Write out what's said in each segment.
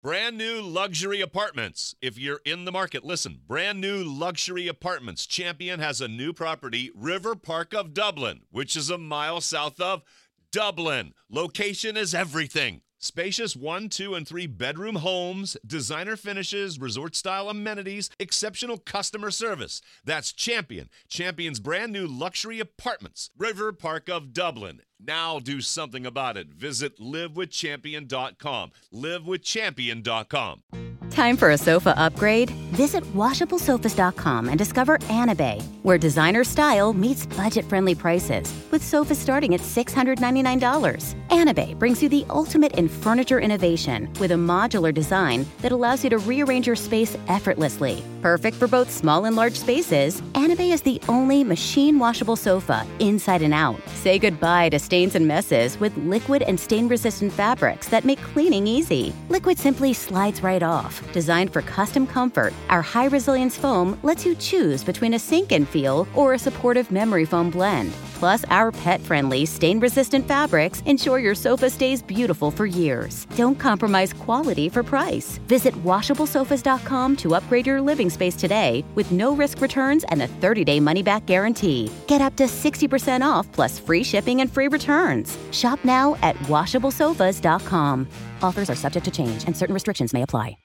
Brand new luxury apartments. If you're in the market, listen. Brand new luxury apartments. Champion has a new property, River Park of Dublin, which is a mile south of Dublin. Location is everything. Spacious 1, 2, and 3 bedroom homes, designer finishes, resort-style amenities, exceptional customer service. That's Champion. Champion's brand new luxury apartments. River Park of Dublin. Now do something about it. Visit livewithchampion.com. Livewithchampion.com. Time for a sofa upgrade? Visit WashableSofas.com and discover Anabay, where designer style meets budget-friendly prices, with sofas starting at $699. Anabay brings you the ultimate in furniture innovation with a modular design that allows you to rearrange your space effortlessly. Perfect for both small and large spaces, Anabay is the only machine-washable sofa inside and out. Say goodbye to stains and messes with liquid and stain-resistant fabrics that make cleaning easy. Liquid simply slides right off. Designed for custom comfort, our high-resilience foam lets you choose between a sink-in feel or a supportive memory foam blend. Plus, our pet-friendly, stain-resistant fabrics ensure your sofa stays beautiful for years. Don't compromise quality for price. Visit WashableSofas.com to upgrade your living space today with no-risk returns and a 30-day money-back guarantee. Get up to 60% off plus free shipping and free returns. Shop now at WashableSofas.com. Offers are subject to change and certain restrictions may apply.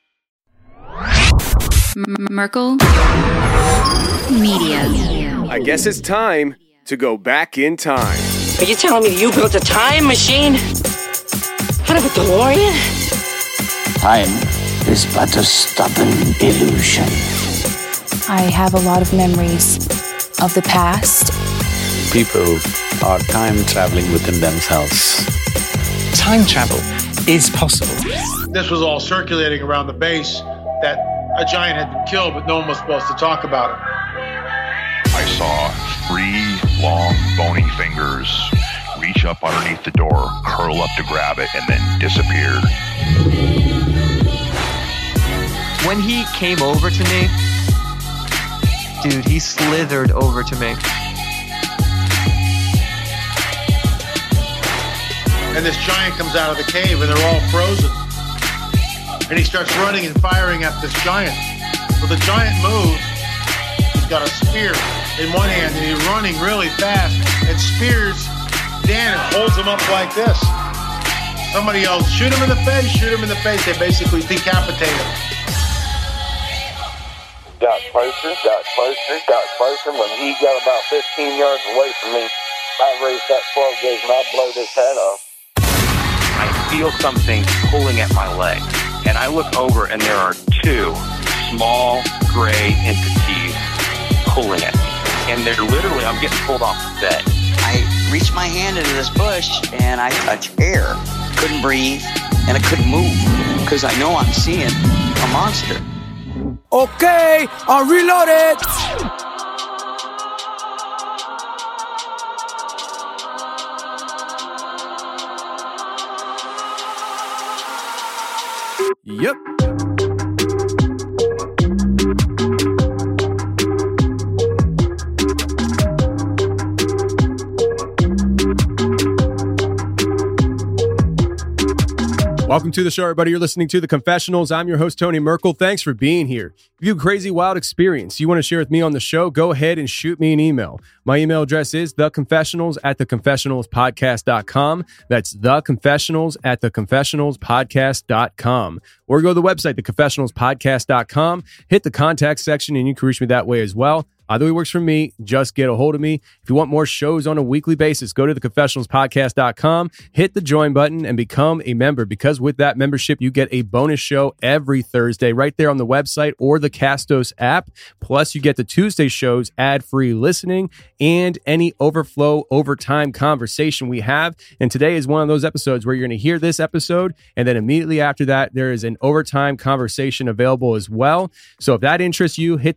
Merkel Media. I guess it's time to go back in time. Are you telling me you built a time machine? Out of a DeLorean? Time is but a stubborn illusion. I have a lot of memories of the past. People are time traveling within themselves. Time travel is possible. This was all circulating around the base that a giant had been killed, but no one was supposed to talk about it. I saw 3 long, bony fingers reach up underneath the door, curl up to grab it, and then disappeared. When he came over to me, dude, he slithered over to me. And this giant comes out of the cave, and they're all frozen. And he starts running and firing at this giant. Well, the giant moves. He's got a spear in one hand, and he's running really fast and spears Dan and holds him up like this. Somebody yells, shoot him in the face, shoot him in the face. They basically decapitate him. Got closer. When he got about 15 yards away from me, I raised that 12 gauge and I blowed his head off. I feel something pulling at my leg. And I look over and there are 2 small gray entities pulling at me. And they're literally, I'm getting pulled off the bed. I reached my hand into this bush and I touched air. Couldn't breathe and I couldn't move because I know I'm seeing a monster. Okay, I'll reload it. Yep. Welcome to the show, everybody. You're listening to The Confessionals. I'm your host, Tony Merkel. Thanks for being here. If you have a crazy, wild experience you want to share with me on the show, go ahead and shoot me an email. My email address is theconfessionals@theconfessionalspodcast.com. That's theconfessionals@theconfessionalspodcast.com. Or go to the website, theconfessionalspodcast.com. Hit the contact section, and you can reach me that way as well. Either way works for me. Just get a hold of me. If you want more shows on a weekly basis, go to theconfessionalspodcast.com, hit the join button, and become a member. Because with that membership, you get a bonus show every Thursday right there on the website or the Castos app. Plus, you get the Tuesday shows ad-free listening and any overflow overtime conversation we have. And today is one of those episodes where you're going to hear this episode, and then immediately after that, there is an overtime conversation available as well. So if that interests you, hit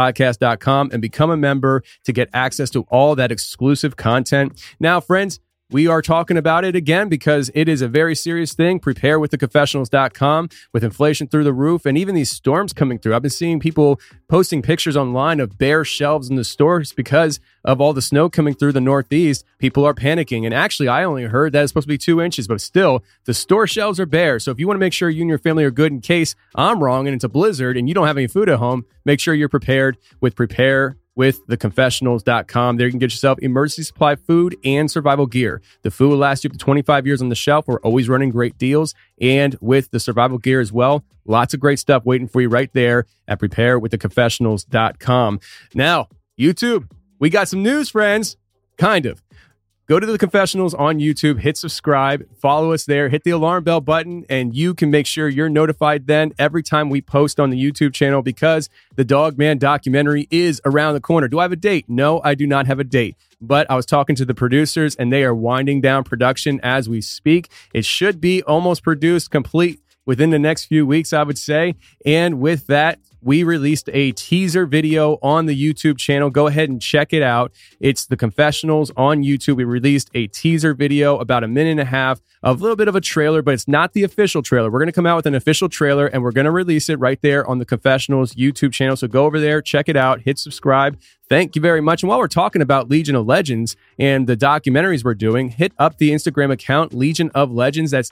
theconfessionalspodcast.com and become a member to get access to all that exclusive content. Now, friends, we are talking about it again because it is a very serious thing. Prepare with theconfessionals.com. With inflation through the roof and even these storms coming through. I've been seeing people posting pictures online of bare shelves in the stores because of all the snow coming through the Northeast. People are panicking. And actually, I only heard that it's supposed to be 2 inches, but still, the store shelves are bare. So if you want to make sure you and your family are good in case I'm wrong and it's a blizzard and you don't have any food at home, make sure you're prepared with theconfessionals.com. There you can get yourself emergency supply food and survival gear. The food will last you up to 25 years on the shelf. We're always running great deals. And with the survival gear as well, lots of great stuff waiting for you right there at preparewiththeconfessionals.com. Now, YouTube, we got some news, friends. Kind of. Go to The Confessionals on YouTube, hit subscribe, follow us there, hit the alarm bell button, and you can make sure you're notified then every time we post on the YouTube channel because the Dog Man documentary is around the corner. Do I have a date? No, I do not have a date. But I was talking to the producers, and they are winding down production as we speak. It should be almost produced complete within the next few weeks, I would say. And with that, we released a teaser video on the YouTube channel. Go ahead and check it out. It's The Confessionals on YouTube. We released a teaser video, about a minute and a half, of a little bit of a trailer, but it's not the official trailer. We're going to come out with an official trailer, and we're going to release it right there on The Confessionals YouTube channel. So go over there, check it out, hit subscribe. Thank you very much. And while we're talking about Legion of Legends and the documentaries we're doing, hit up the Instagram account, Legion of Legends. That's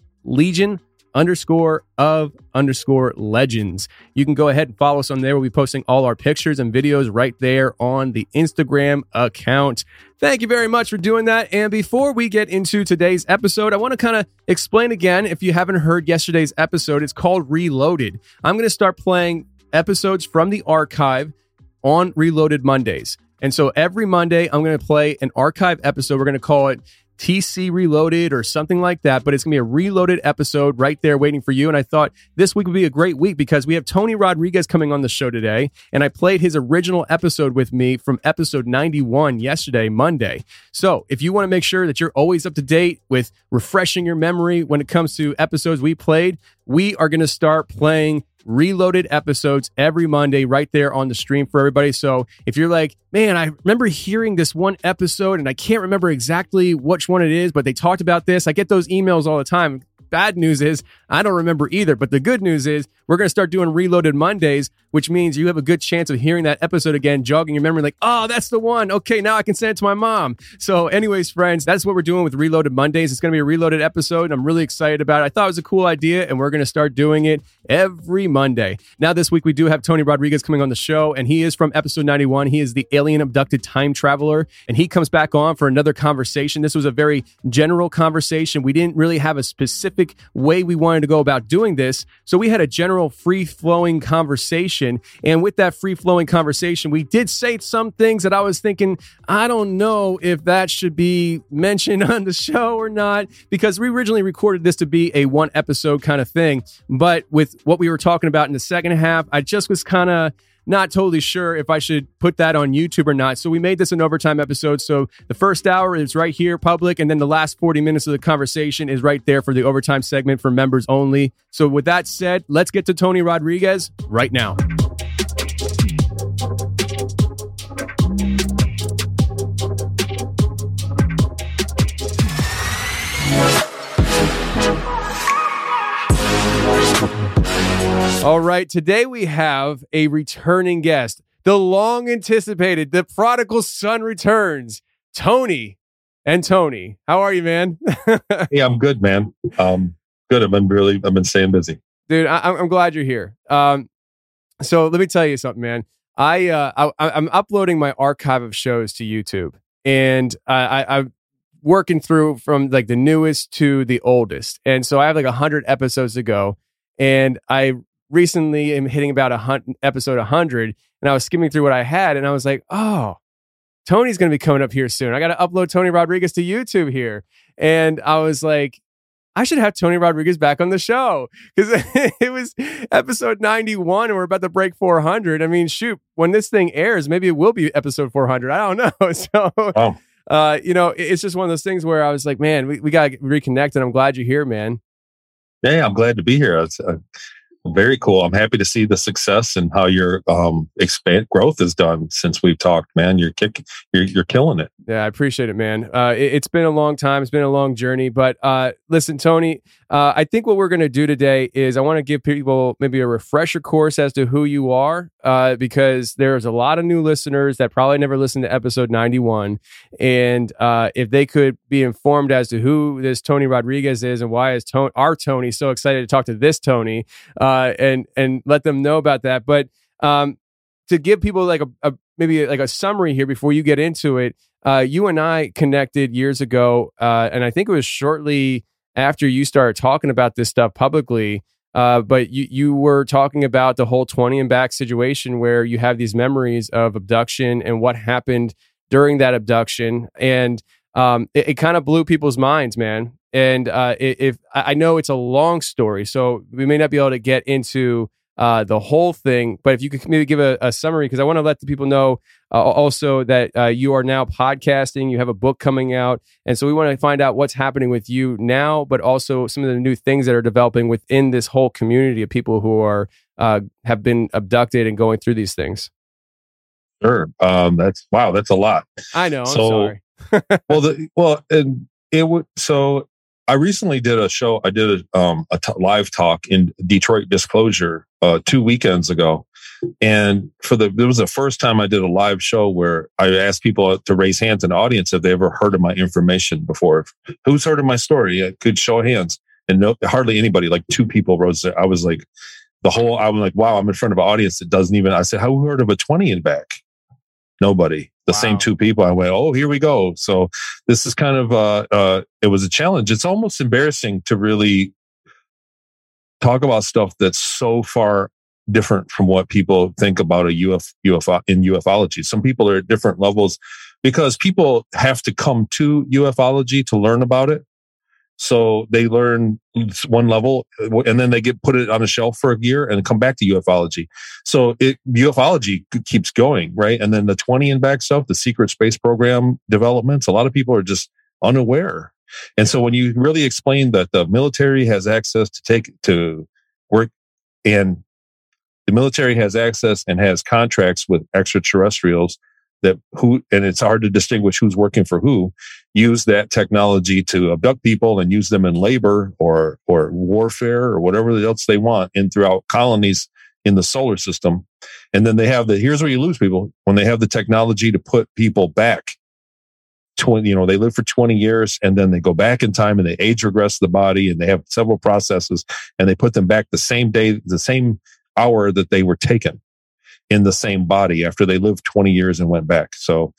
Legion_of_legends. You can go ahead and follow us on there. We'll be posting all our pictures and videos right there on the Instagram account. Thank you very much for doing that. And before we get into today's episode, I want to kind of explain again, if you haven't heard yesterday's episode, it's called Reloaded. I'm going to start playing episodes from the archive on Reloaded Mondays. And so every Monday, I'm going to play an archive episode. We're going to call it TC Reloaded or something like that, but it's going to be a reloaded episode right there waiting for you. And I thought this week would be a great week because we have Tony Rodriguez coming on the show today, and I played his original episode with me from episode 91 yesterday, Monday. So if you want to make sure that you're always up to date with refreshing your memory when it comes to episodes we played, we are going to start playing reloaded episodes every Monday right there on the stream for everybody. So if you're like, man, I remember hearing this one episode and I can't remember exactly which one it is, but they talked about this. I get those emails all the time. Bad news is I don't remember either, but the good news is we're going to start doing Reloaded Mondays, which means you have a good chance of hearing that episode again, jogging your memory like, oh, that's the one. Okay, now I can send it to my mom. So anyways, friends, that's what we're doing with Reloaded Mondays. It's going to be a reloaded episode. I'm really excited about it. I thought it was a cool idea, and we're going to start doing it every Monday. Now, this week, we do have Tony Rodriguez coming on the show, and he is from episode 91. He is the alien abducted time traveler, and he comes back on for another conversation. This was a very general conversation. We didn't really have a specific way we wanted to go about doing this. So we had a general free-flowing conversation. And with that free-flowing conversation, we did say some things that I was thinking, I don't know if that should be mentioned on the show or not, because we originally recorded this to be a one episode kind of thing. But with what we were talking about in the second half, I just was kind of not totally sure if I should put that on YouTube or not. So we made this an overtime episode. So the first hour is right here, public, and then the last 40 minutes of the conversation is right there for the overtime segment for members only. So with that said, let's get to Tony Rodriguez right now. All right, today we have a returning guest. The long anticipated, the prodigal son returns. Tony and Tony. How are you, man? Hey, I'm good, man. Good. I've been staying busy. Dude, I'm glad you're here. So let me tell you something, man. I'm uploading my archive of shows to YouTube, and I'm working through from like the newest to the oldest. And so I have like 100 episodes to go, and I recently am hitting about episode 100, and I was skimming through what I had, and I was like, oh, Tony's going to be coming up here soon. I got to upload Tony Rodriguez to YouTube here. And I was like, I should have Tony Rodriguez back on the show, because it was episode 91 and we're about to break 400. I mean, shoot, when this thing airs, maybe it will be episode 400. I don't know. So, it's just one of those things where I was like, man, we got to reconnect, and I'm glad you're here, man. Yeah, I'm glad to be here. Very cool. I'm happy to see the success and how your growth is done since we've talked, man. You're killing it. Yeah, I appreciate it, man. It's been a long time. It's been a long journey. But listen, Tony, I think what we're going to do today is I want to give people maybe a refresher course as to who you are, because there's a lot of new listeners that probably never listened to episode 91. And if they could be informed as to who this Tony Rodriguez is and why is our Tony so excited to talk to this Tony, and let them know about that. But to give people like maybe like a summary here before you get into it, you and I connected years ago, and I think it was shortly after you started talking about this stuff publicly. But you were talking about the whole 20 and back situation where you have these memories of abduction and what happened during that abduction, and it kind of blew people's minds, man. And if I know it's a long story, so we may not be able to get into the whole thing, but if you could maybe give a summary, because I want to let the people know also that you are now podcasting, you have a book coming out, and so we want to find out what's happening with you now, but also some of the new things that are developing within this whole community of people who are have been abducted and going through these things. Sure, that's a lot. I know. I'm sorry. So I recently did a show. I did a live talk in Detroit Disclosure 2 weekends ago, and it was the first time I did a live show where I asked people to raise hands in the audience if they ever heard of my information before. Who's heard of my story? I could show hands, and hardly anybody. Like 2 people rose. I was like, I'm like, wow, I'm in front of an audience that doesn't even. I said, who heard of a 20 and back? Nobody. The same 2 people. I went, oh, here we go. So this is kind of, it was a challenge. It's almost embarrassing to really talk about stuff that's so far different from what people think about a UFO in ufology. Some people are at different levels because people have to come to ufology to learn about it. So they learn one level and then they get put it on a shelf for a year and come back to ufology. So ufology keeps going, right? And then the 20 and back stuff, the secret space program developments, a lot of people are just unaware. And so when you really explain that the military has access to work, and the military has access and has contracts with extraterrestrials and it's hard to distinguish who's working for who, use that technology to abduct people and use them in labor or warfare or whatever else they want throughout colonies in the solar system. And then they have here's where you lose people, when they have the technology to put people back. They live for 20 years and then they go back in time and they age regress the body, and they have several processes, and they put them back the same day, the same hour that they were taken, in the same body after they lived 20 years and went back. So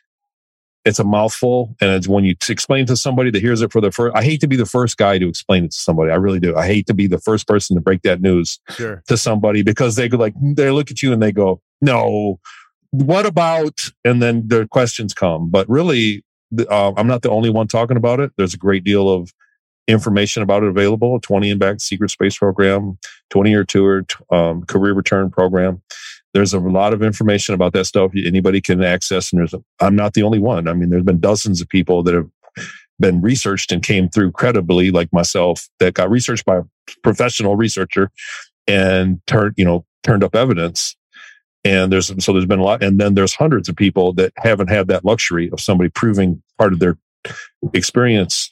it's a mouthful. And it's when you explain to somebody that hears it for the first, I hate to be the first guy to explain it to somebody. I really do. I hate to be the first person to break that news to somebody, because they look at you and they go, no, what about? And then their questions come. But really, I'm not the only one talking about it. There's a great deal of information about it available. 20 and back secret space program, 20-year tour, career return program. There's a lot of information about that stuff anybody can access. And I'm not the only one. I mean, there's been dozens of people that have been researched and came through credibly, like myself, that got researched by a professional researcher and turned up evidence. And there's been a lot. And then there's hundreds of people that haven't had that luxury of somebody proving part of their experience,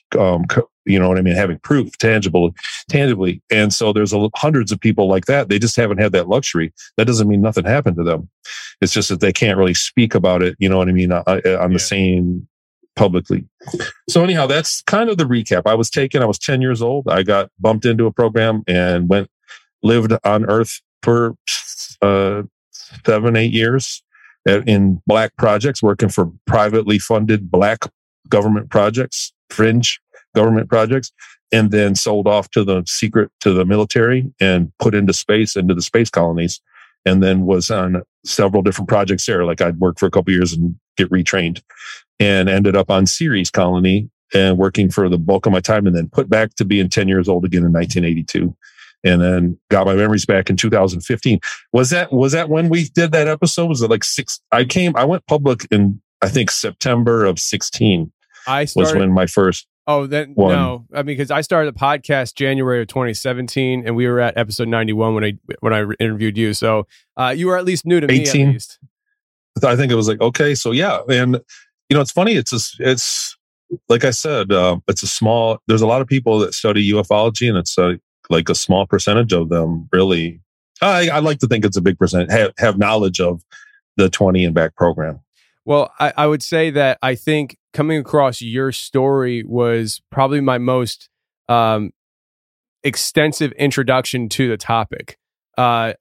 having proof tangibly. And so there's hundreds of people like that. They just haven't had that luxury. That doesn't mean nothing happened to them. It's just that they can't really speak about it, on the same publicly. So anyhow, that's kind of the recap. I was 10 years old. I got bumped into a program and lived on Earth for 7-8 years in black projects, working for privately funded black government projects, fringe government projects, and then sold off to the military and put into the space colonies, and then was on several different projects there. Like I'd work for a couple of years and get retrained, and ended up on Ceres colony and working for the bulk of my time, and then put back to being 10 years old again in 1982. And then got my memories back in 2015. Was that when we did that episode? Was it like I went public in, I think, September of 16. Was when my first. Oh, then one. No. I mean, because I started the podcast January of 2017, and we were at episode 91 when I interviewed you. So you were at least new to me. 18. At least. I think it was like, okay, so yeah, and it's funny. It's like I said, it's a small. There's a lot of people that study ufology, and it's like a small percentage of them really. I like to think it's a big percent have knowledge of the 20 and back program. Well, I would say that I think coming across your story was probably my most extensive introduction to the topic. I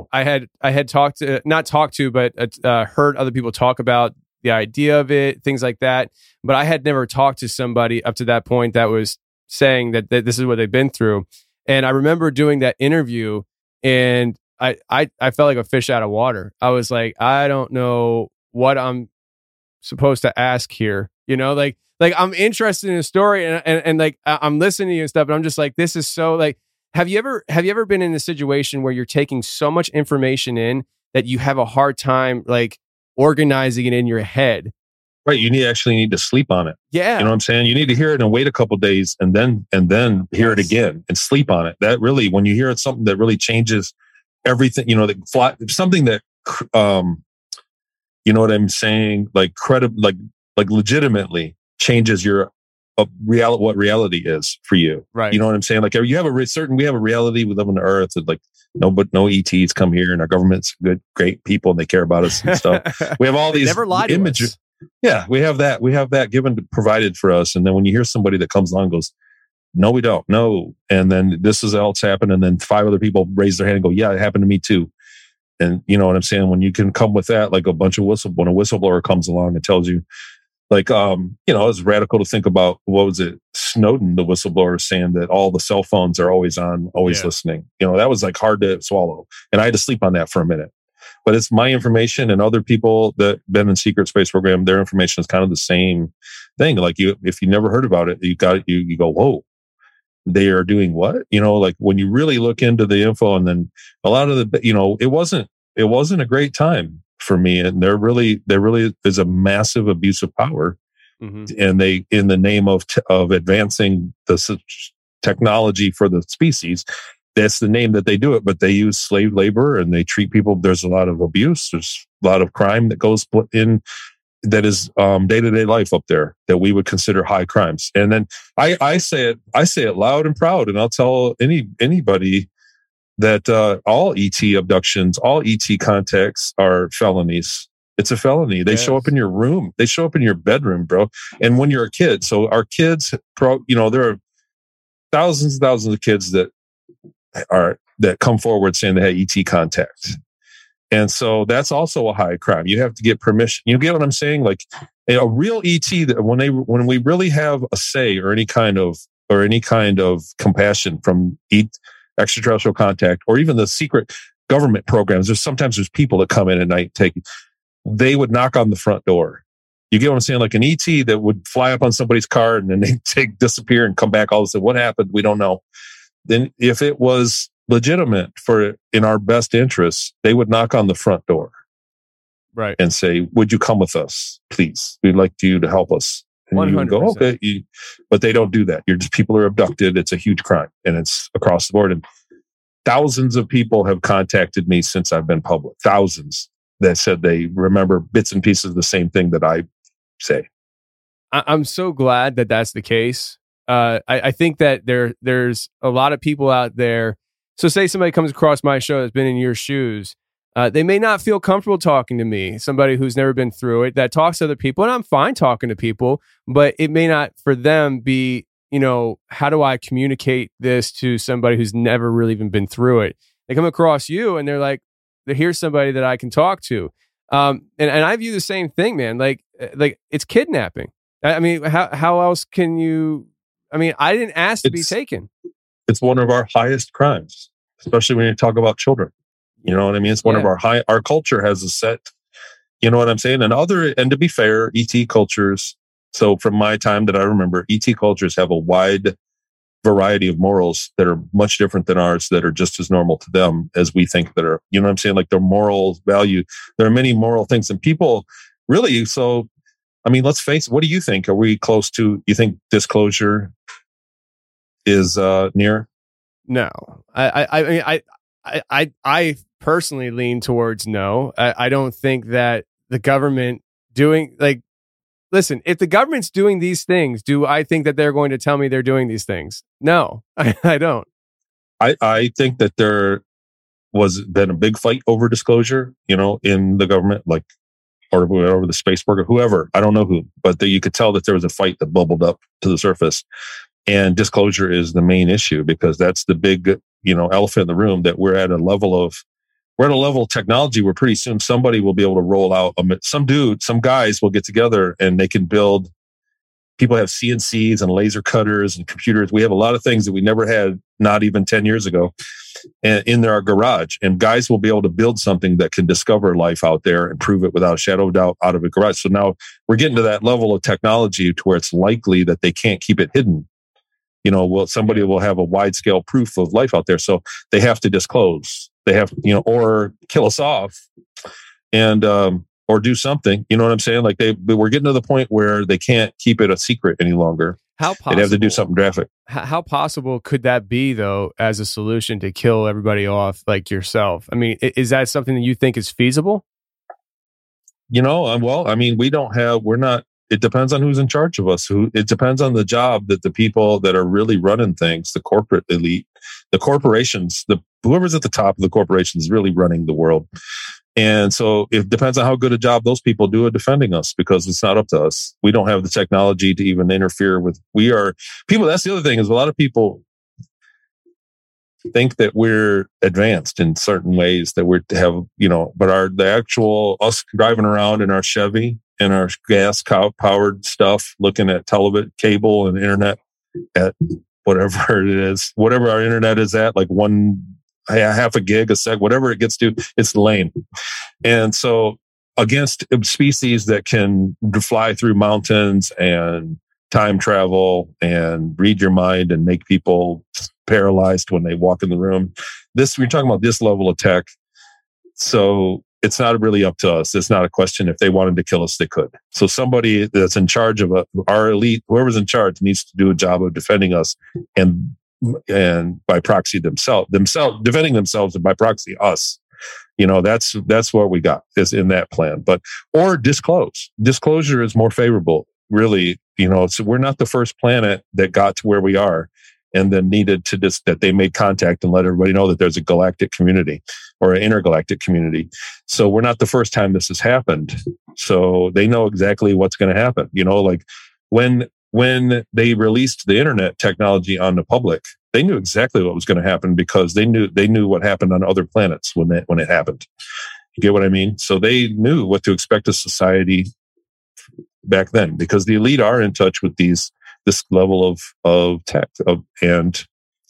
had talked to, not talked to, but heard other people talk about the idea of it, things like that. But I had never talked to somebody up to that point that was saying that this is what they've been through. And I remember doing that interview, and I felt like a fish out of water. I was like, I don't know what I'm supposed to ask here. Like I'm interested in the story, and like I'm listening to you and stuff, but I'm just like, this is so like. Have you ever been in a situation where you're taking so much information in that you have a hard time like organizing it in your head? Right. You actually need to sleep on it. Yeah. You know what I'm saying? You need to hear it and wait a couple of days and then hear it again and sleep on it. That really, when you hear it's something that really changes everything, something that, you know what I'm saying? Like like legitimately changes your what reality is for you. Right. You know what I'm saying? Like you have we have a reality. We live on the earth, and like no ETs come here, and our government's great people, and they care about us and stuff. We have all these never lied images. Yeah, we have that. We have that provided for us. And then when you hear somebody that comes along and goes, no, we don't. No. And then this is else happened. And then 5 other people raise their hand and go, yeah, it happened to me too. And you know what I'm saying? When you can come with that, like when a whistleblower comes along and tells you, like, it's radical to think about, what was it? Snowden, the whistleblower, saying that all the cell phones are always on, always listening. That was like hard to swallow. And I had to sleep on that for a minute. But it's my information, and other people that been in secret space program, their information is kind of the same thing. Like if you never heard about it, you go, whoa, they are doing what? Like when you really look into the info, and then a lot of the, it wasn't a great time for me. And there really is a massive abuse of power. Mm-hmm. And they, in the name of advancing the technology for the species, that's the name that they do it, but they use slave labor and they treat people. There's a lot of abuse. There's a lot of crime that goes in, that is day-to-day life up there that we would consider high crimes. And then I say it loud and proud, and I'll tell anybody that all ET abductions, all ET contacts are felonies. It's a felony. They show up in your room. They show up in your bedroom, bro. And when you're a kid, so our kids, there are thousands and thousands of kids that come forward saying they had ET contact. And so that's also a high crime. You have to get permission. You get what I'm saying? Like a real ET, that when we really have a say or any kind of compassion from extraterrestrial contact, or even the secret government programs, there's people that come in at night, they would knock on the front door. You get what I'm saying? Like an ET that would fly up on somebody's car and then they disappear and come back all of a sudden. What happened? We don't know. Then if it was legitimate in our best interests, they would knock on the front door. Right. And say, would you come with us, please? We'd like you to help us. And 100%. You would go, okay. But they don't do that. People are abducted. It's a huge crime, and it's across the board. And thousands of people have contacted me since I've been public. Thousands that said they remember bits and pieces of the same thing that I say. I'm so glad that that's the case. I think that there's a lot of people out there. So say somebody comes across my show that's been in your shoes. They may not feel comfortable talking to me, somebody who's never been through it, that talks to other people, and I'm fine talking to people, but it may not for them be, how do I communicate this to somebody who's never really even been through it? They come across you and they're like, here's somebody that I can talk to. And I view the same thing, man. Like it's kidnapping. I mean, how else can you, I didn't ask to be taken. It's one of our highest crimes, especially when you talk about children. You know what I mean? It's one of our culture has a set, you know what I'm saying? And to be fair, ET cultures. So from my time that I remember, ET cultures have a wide variety of morals that are much different than ours, that are just as normal to them as we think that are, you know what I'm saying? Like their moral value. There are many moral things, and people really, so I mean, let's face it. What do you think? Are we close to, you think disclosure is near? No. I personally lean towards no. I don't think that the government doing, like, listen, if the government's doing these things, do I think that they're going to tell me they're doing these things? No, I don't. I think that there was been a big fight over disclosure, in the government, like, or over the space program, whoever, I don't know who, but you could tell that there was a fight that bubbled up to the surface. And disclosure is the main issue because that's the big, elephant in the room, that we're at a level of technology where pretty soon somebody will be able to roll out some guys will get together and they can build. People have CNCs and laser cutters and computers. We have a lot of things that we never had, not even 10 years ago, in our garage. And guys will be able to build something that can discover life out there and prove it without a shadow of doubt out of a garage. So now we're getting to that level of technology to where it's likely that they can't keep it hidden. Somebody will have a wide scale proof of life out there. So they have to disclose. They have, or kill us off and, or do something. You know what I'm saying? Like we're getting to the point where they can't keep it a secret any longer. How possible? They'd have to do something drastic. How possible could that be, though, as a solution to kill everybody off like yourself? I mean, is that something that you think is feasible? Well, I mean, it depends on who's in charge of us. It depends on the job that the people that are really running things, the corporate elite, the corporations, whoever's at the top of the corporations is really running the world. And so it depends on how good a job those people do at defending us, because it's not up to us. We don't have the technology to even interfere with. That's the other thing, is a lot of people think that we're advanced in certain ways, that we have, but the actual us driving around in our Chevy and our gas powered stuff, looking at television, cable and internet at whatever it is, whatever our internet is at, like half a gig a sec, whatever it gets to, it's lame. And so against species that can fly through mountains and time travel and read your mind and make people paralyzed when they walk in the room, we're talking about this level of tech. So it's not really up to us. It's not a question. If they wanted to kill us, they could. So somebody that's in charge of our elite, whoever's in charge, needs to do a job of defending us and by proxy themselves defending themselves, and by proxy us. That's what we got is in that plan. Or disclosure is more favorable, really. So we're not the first planet that got to where we are and then needed to that they made contact and let everybody know that there's a galactic community or an intergalactic community. So we're not the first time this has happened. So they know exactly what's going to happen. Like when they released the internet technology on the public, they knew exactly what was going to happen, because they knew what happened on other planets when it happened. You get what I mean? So they knew what to expect of society back then, because the elite are in touch with this level of tech and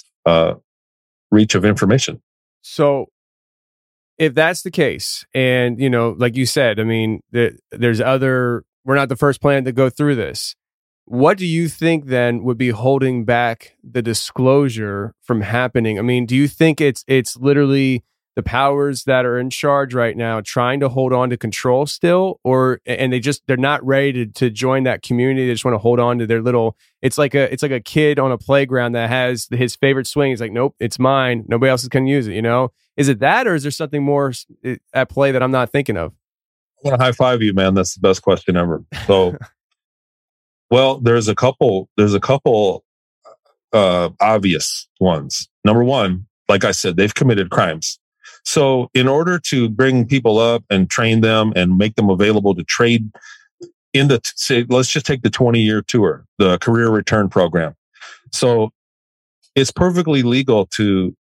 reach of information. So if that's the case, and like you said, I mean, we're not the first planet to go through this. What do you think then would be holding back the disclosure from happening? I mean, do you think it's literally the powers that are in charge right now trying to hold on to control still, and they're not ready to join that community? They just want to hold on to their little. It's like a kid on a playground that has his favorite swing. He's like, nope, it's mine. Nobody else can use it. Is it that, or is there something more at play that I'm not thinking of? I want to high five you, man. That's the best question ever. So. Well, there's a couple obvious ones. Number one, like I said, they've committed crimes. So in order to bring people up and train them and make them available to trade let's just take the 20-year tour, the career return program. So it's perfectly legal in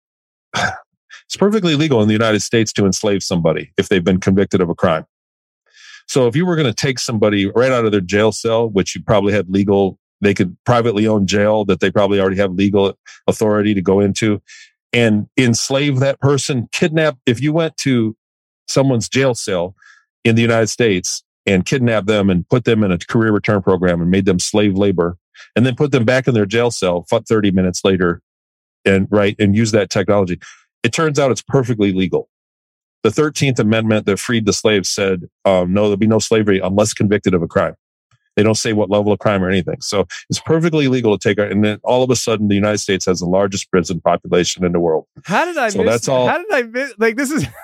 the United States to enslave somebody if they've been convicted of a crime. So if you were going to take somebody right out of their jail cell, which you probably had they could privately own jail that they probably already have legal authority to go into, and enslave that person, if you went to someone's jail cell in the United States and kidnapped them and put them in a career return program and made them slave labor, and then put them back in their jail cell 30 minutes later and use that technology, it turns out it's perfectly legal. The 13th Amendment that freed the slaves said, no, there'll be no slavery unless convicted of a crime. They don't say what level of crime or anything. So it's perfectly legal to take it. And then all of a sudden, the United States has the largest prison population in the world. How did I so miss that's all. How did I miss? Like, this is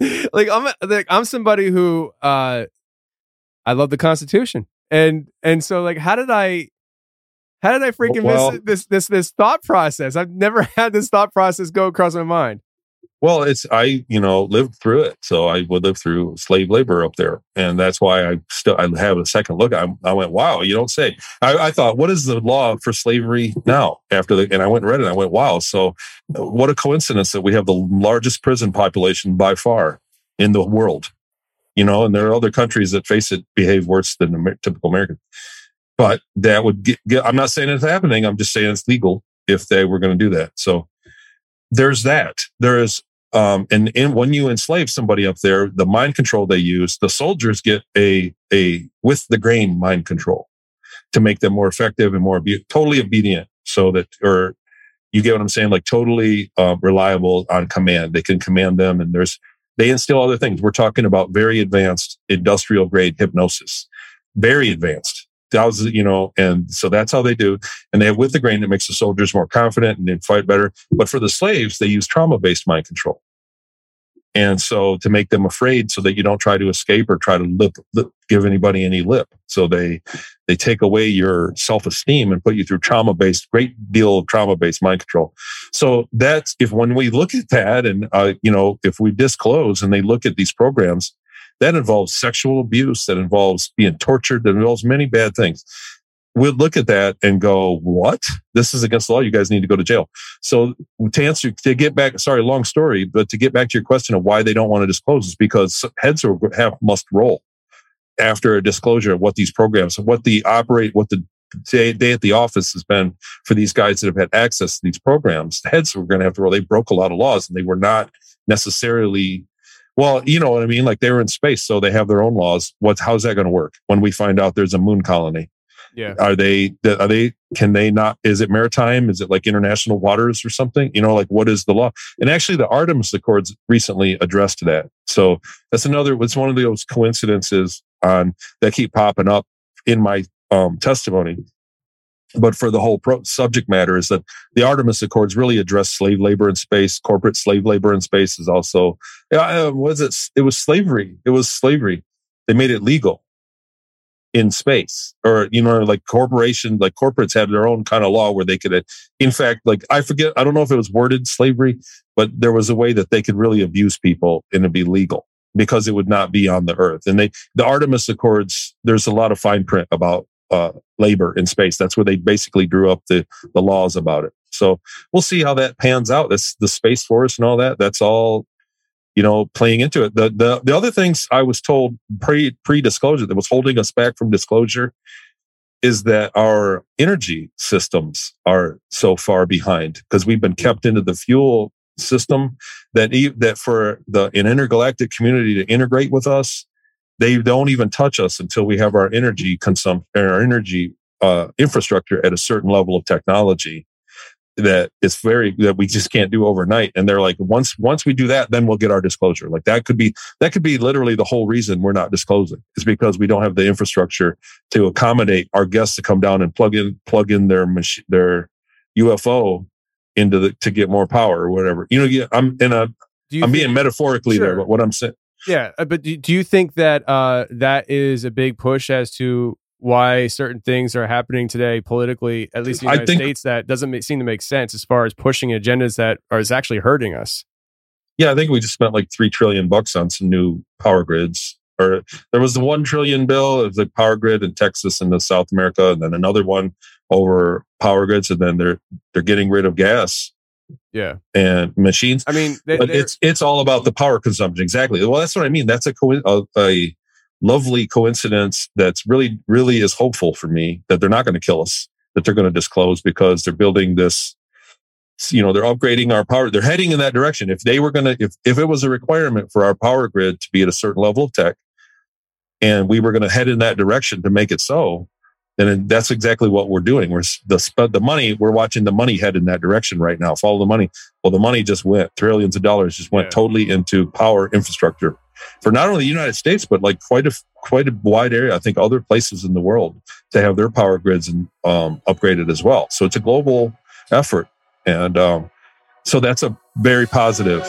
I'm somebody who I love the Constitution. And so like, how did I freaking miss this thought process? I've never had this thought process go across my mind. Well, I lived through it. So I would live through slave labor up there. And that's why I have a second look. I went, wow, you don't say. I thought, what is the law for slavery now? And I went and read it. And I went, wow. So what a coincidence that we have the largest prison population by far in the world. And there are other countries that behave worse than the typical American. But that would get, I'm not saying it's happening. I'm just saying it's legal if they were going to do that. So there's that. There is, and when you enslave somebody up there, the mind control they use, the soldiers get a with the grain mind control to make them more effective and more totally obedient. So that, or you get what I'm saying? Like totally reliable on command. They can command them, and they instill other things. We're talking about very advanced industrial grade hypnosis, very advanced. And so that's how they do. And they have with the grain that makes the soldiers more confident and they fight better. But for the slaves, they use trauma-based mind control. And so to make them afraid so that you don't try to escape or try to give anybody any lip. So they take away your self-esteem and put you through great deal of trauma-based mind control. So that's, when we look at that and, if we disclose and they look at these programs, that involves sexual abuse, that involves being tortured, that involves many bad things. We'll look at that and go, what? This is against the law. You guys need to go to jail. So to get back, sorry, long story, but to get back to your question of why they don't want to disclose is because heads must roll after a disclosure of what these programs, what the day at the office has been for these guys that have had access to these programs. The heads were going to have to roll. They broke a lot of laws and they were not necessarily... Well, you know what I mean? Like they were in space, so they have their own laws. How's that going to work when we find out there's a moon colony? Yeah. Can they not, is it maritime? Is it like international waters or something? Like what is the law? And actually the Artemis Accords recently addressed that. So that's it's one of those coincidences that keep popping up in my testimony. But for the whole subject matter is that the Artemis Accords really address slave labor in space. Corporate slave labor in space is also, it was slavery. It was slavery. They made it legal in space, or, like corporates had their own kind of law where they could, in fact, I don't know if it was worded slavery, but there was a way that they could really abuse people and it'd be legal because it would not be on the earth. And the Artemis Accords, there's a lot of fine print about labor in space. That's where they basically drew up the laws about it. So we'll see how that pans out. That's the Space Force and all that. That's all, playing into it. The other things I was told pre-disclosure that was holding us back from disclosure is that our energy systems are so far behind because we've been kept into the fuel system that for an intergalactic community to integrate with us, they don't even touch us until we have our energy consumption, our energy infrastructure at a certain level of technology that we just can't do overnight. And they're like, once we do that, then we'll get our disclosure. Like that could be literally the whole reason we're not disclosing is because we don't have the infrastructure to accommodate our guests to come down and plug in their UFO to get more power or whatever. I'm being metaphorically sure. There, but what I'm saying. Yeah, but do you think that that is a big push as to why certain things are happening today politically, at least in the United States, that doesn't seem to make sense as far as pushing agendas that is actually hurting us? Yeah, I think we just spent like $3 trillion on some new power grids. Or there was the $1 trillion bill of the power grid in Texas and South America, and then another one over power grids, and then they're getting rid of gas. Yeah, and machines. I mean, but it's all about the power consumption. Exactly. Well, that's what I mean. That's a lovely coincidence. That's really, really is hopeful for me that they're not going to kill us. That they're going to disclose because they're building this. They're upgrading our power. They're heading in that direction. If they were going to, if it was a requirement for our power grid to be at a certain level of tech, and we were going to head in that direction to make it so, then that's exactly what we're doing. We're watching the money head in that direction right now. Follow the money. Well, the money just went, trillions of dollars just went totally into power infrastructure. for not only the United States, but like quite a wide area. I think other places in the world to have their power grids and upgraded as well. So it's a global effort. And so that's a very positive.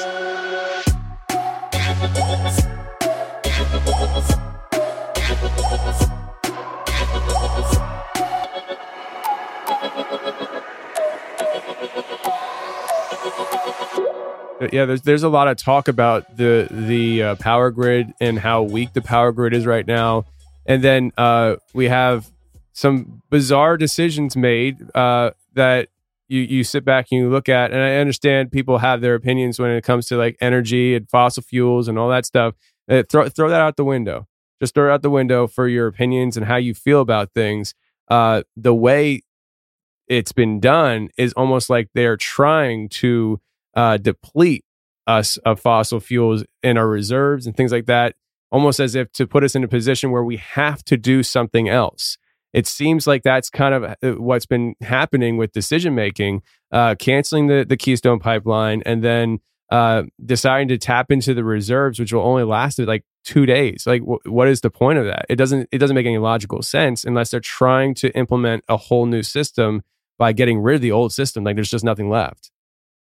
Yeah, there's a lot of talk about the power grid and how weak the power grid is right now, and then we have some bizarre decisions made that you sit back and you look at, and I understand people have their opinions when it comes to like energy and fossil fuels and all that stuff. Throw that out the window. Just throw it out the window for your opinions and how you feel about things. The way it's been done is almost like they're trying to deplete us of fossil fuels in our reserves and things like that, almost as if to put us in a position where we have to do something else. It seems like that's kind of what's been happening with decision making, canceling the Keystone Pipeline and then deciding to tap into the reserves, which will only last like 2 days. Like, what is the point of that? It doesn't make any logical sense unless they're trying to implement a whole new system by getting rid of the old system. Like, there's just nothing left.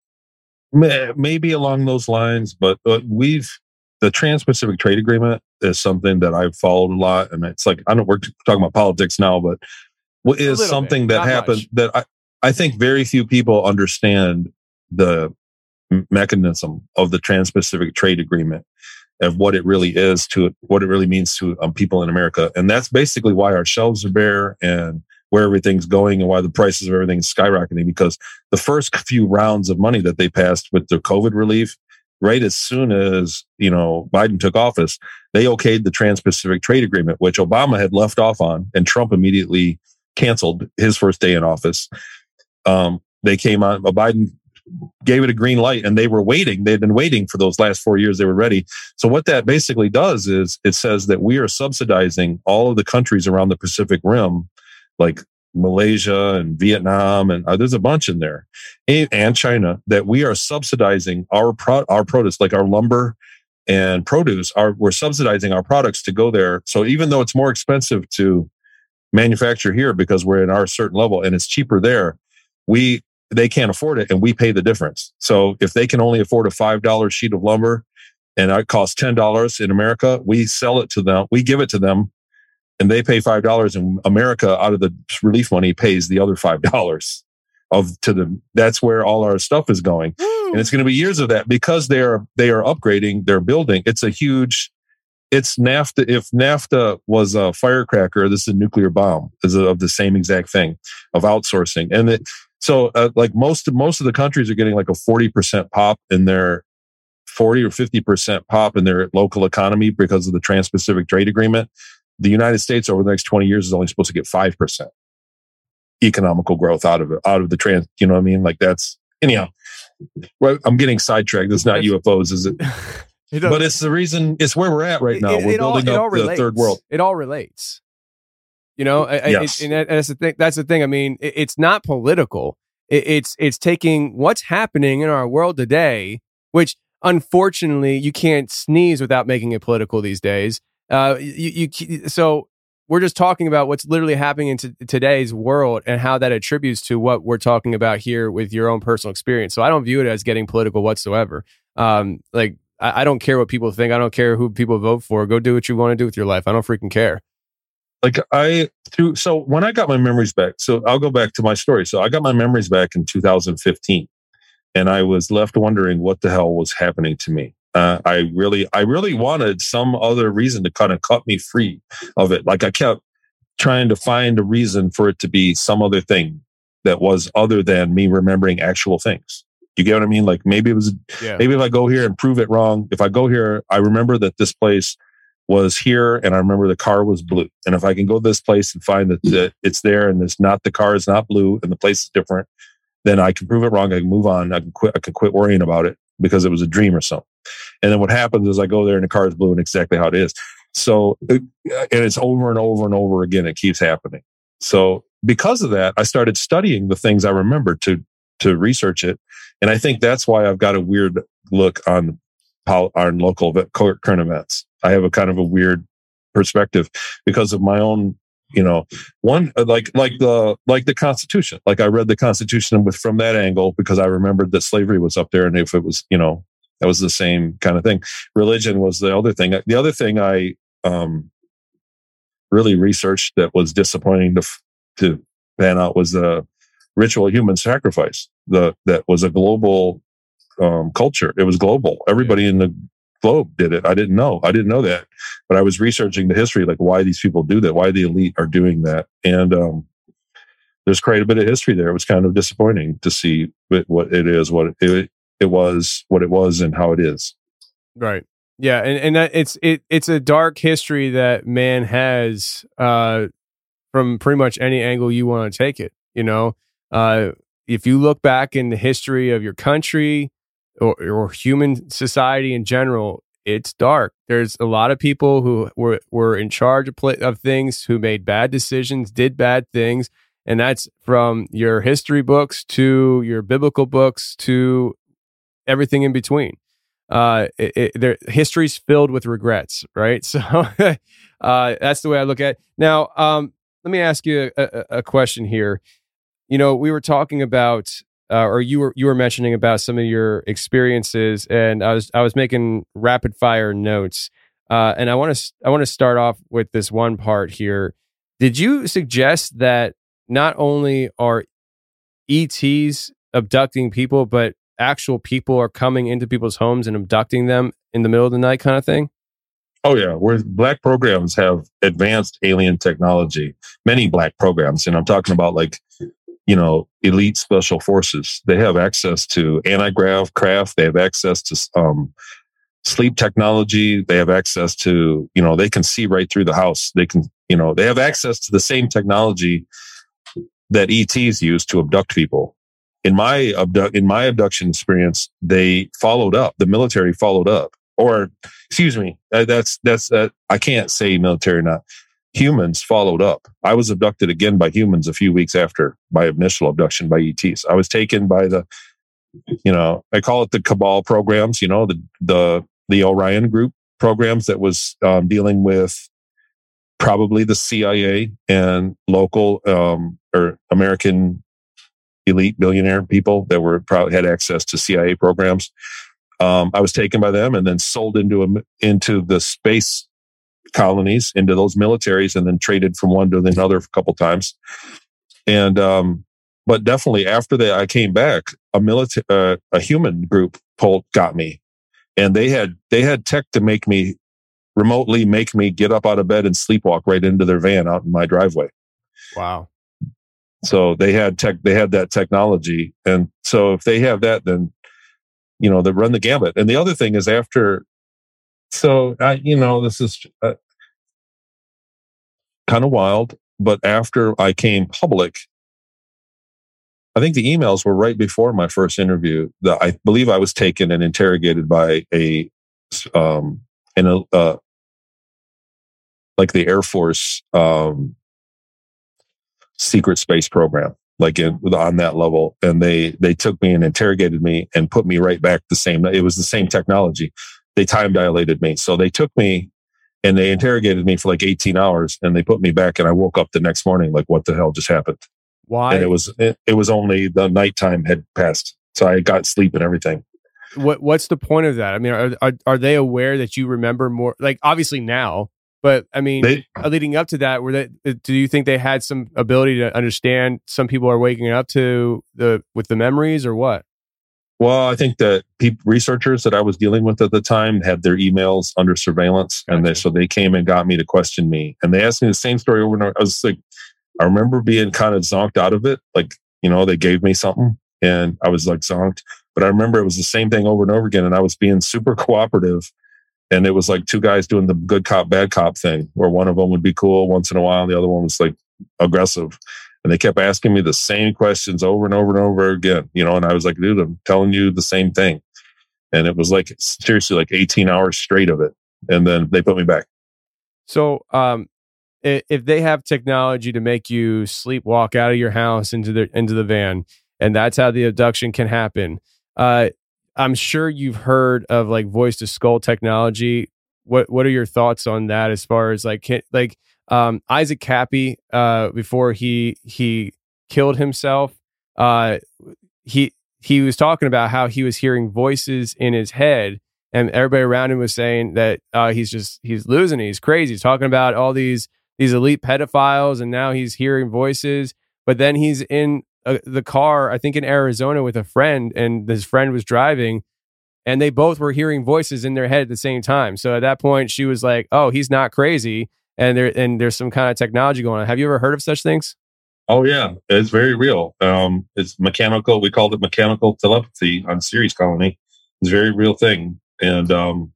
Maybe along those lines, but the Trans-Pacific Trade Agreement is something that I've followed a lot, and it's like we're talking about politics now, but what is something that happened that I think very few people understand the mechanism of the Trans-Pacific Trade Agreement, of what it really is to what it really means to people in America, and that's basically why our shelves are bare and where everything's going and why the prices of everything is skyrocketing, because the first few rounds of money that they passed with the COVID relief, right as soon as, Biden took office, they okayed the Trans-Pacific Trade Agreement, which Obama had left off on, and Trump immediately canceled his first day in office. They came on, Biden gave it a green light, and they were waiting. They'd been waiting for those last 4 years. They were ready. So what that basically does is it says that we are subsidizing all of the countries around the Pacific Rim, like Malaysia and Vietnam, and there's a bunch in there, and China, that we are subsidizing our produce, like our lumber and produce. We're subsidizing our products to go there. So even though it's more expensive to manufacture here because we're in our certain level and it's cheaper there, they can't afford it, and we pay the difference. So if they can only afford a $5 sheet of lumber and it costs $10 in America, we sell it to them, we give it to them, and they pay $5, and America, out of the relief money, pays the other $5 to them. That's where all our stuff is going. And it's going to be years of that because they are upgrading, they're building. It's NAFTA. If NAFTA was a firecracker, this is a nuclear bomb, is of the same exact thing of outsourcing. And so like most of the countries are getting like a 40% pop in their 40 or 50% pop in their local economy because of the Trans-Pacific Trade Agreement. The United States over the next 20 years is only supposed to get 5% economical growth out of the trans. You know what I mean? Like that's, anyhow, well, I'm getting sidetracked. It's not UFOs, is it? But it's the reason, it's where we're at right now. We're building up the third world. It all relates. Yes. And that's the thing. That's the thing. I mean, it's not political. It's taking what's happening in our world today, which unfortunately you can't sneeze without making it political these days. So we're just talking about what's literally happening in today's world and how that attributes to what we're talking about here with your own personal experience. So I don't view it as getting political whatsoever. I don't care what people think. I don't care who people vote for. Go do what you want to do with your life. I don't freaking care. So when I got my memories back, so I'll go back to my story. So I got my memories back in 2015, and I was left wondering what the hell was happening to me. I really wanted some other reason to kind of cut me free of it. Like I kept trying to find a reason for it to be some other thing that was other than me remembering actual things. You get what I mean? Like maybe maybe if I go here and prove it wrong, if I go here, I remember that this place was here and I remember the car was blue. And if I can go to this place and find that it's there and the car is not blue and the place is different, then I can prove it wrong. I can move on. I can quit worrying about it because it was a dream or something. And then what happens is I go there and the car is blue and exactly how it is. So, and it's over and over and over again. It keeps happening. So because of that, I started studying the things I remember to research it. And I think that's why I've got a weird look on on local current events. I have a kind of a weird perspective because of my own, one like the Constitution. Like I read the Constitution from that angle because I remembered that slavery was up there, and if it was, that was the same kind of thing. Religion was the other thing. The other thing I really researched that was disappointing to pan out was the ritual human sacrifice. That was a global culture. It was global. Everybody in the globe did it. I didn't know that, but I was researching the history, like why these people do that, why the elite are doing that, and there's quite a bit of history there. It was kind of disappointing to see what it is, what it was, and how it is. Right. Yeah, and that it's a dark history that man has from pretty much any angle you want to take it. If you look back in the history of your country or human society in general, it's dark. There's a lot of people who were in charge of things, who made bad decisions, did bad things, and that's from your history books to your biblical books to everything in between. History's filled with regrets, right? So that's the way I look at it. Now, let me ask you a question here. We were talking about, or you were mentioning about some of your experiences, and I was making rapid fire notes, and I want to start off with this one part here. Did you suggest that not only are ETs abducting people, but actual people are coming into people's homes and abducting them in the middle of the night, kind of thing? Oh yeah, where black programs have advanced alien technology. Many black programs, and I'm talking about elite special forces. They have access to anti-grav craft. They have access to sleep technology. They have access to, they can see right through the house. They can, they have access to the same technology that ETs use to abduct people. In my abduction experience, they followed up. The military followed up, or excuse me, that's I can't say military or not. Humans followed up. I was abducted again by humans a few weeks after my initial abduction by ETs. I was taken by the, I call it the Cabal programs, the Orion group programs that was dealing with probably the CIA and local or American elite billionaire people that were probably had access to CIA programs. I was taken by them and then sold into the space colonies, into those militaries, and then traded from one to another a couple times. And but definitely after that, I came back. A human group got me, and they had tech to remotely make me get up out of bed and sleepwalk right into their van out in my driveway. Wow. So they had that technology. And so if they have that, then, they run the gambit. And the other thing is this is kind of wild, but after I came public, I think the emails were right before my first interview that I believe I was taken and interrogated by like the Air Force, secret space program, on that level. And they took me and interrogated me and put me right back it was the same technology. They time dilated me. So they took me and they interrogated me for 18 hours and they put me back, and I woke up the next morning what the hell just happened? Why? And it was only the nighttime had passed. So I got sleep and everything. What's the point of that? I mean, are they aware that you remember more? Obviously now, but I mean, leading up to that, do you think they had some ability to understand some people are waking up with the memories, or what? Well, I think that researchers that I was dealing with at the time had their emails under surveillance, and so they came and got me to question me, and they asked me the same story over and over. I was I remember being kind of zonked out of it, they gave me something, and I was zonked. But I remember it was the same thing over and over again, and I was being super cooperative. And it was two guys doing the good cop, bad cop thing, where one of them would be cool once in a while, and the other one was aggressive. And they kept asking me the same questions over and over and over again, and I was like, dude, I'm telling you the same thing. And it was seriously 18 hours straight of it. And then they put me back. So, if they have technology to make you sleepwalk out of your house into the van, and that's how the abduction can happen, I'm sure you've heard of like voice to skull technology. What are your thoughts on that as far as Isaac Cappy, before he killed himself, he was talking about how he was hearing voices in his head, and everybody around him was saying that he's losing it. He's crazy. He's talking about all these elite pedophiles, and now he's hearing voices. But then he's in the car, I think in Arizona, with a friend, and his friend was driving, and they both were hearing voices in their head at the same time. So at that point, she was like, "Oh, he's not crazy," and there's some kind of technology going on. Have you ever heard of such things? Oh yeah, it's very real. It's mechanical. We called it mechanical telepathy on Series Colony. It's a very real thing. And,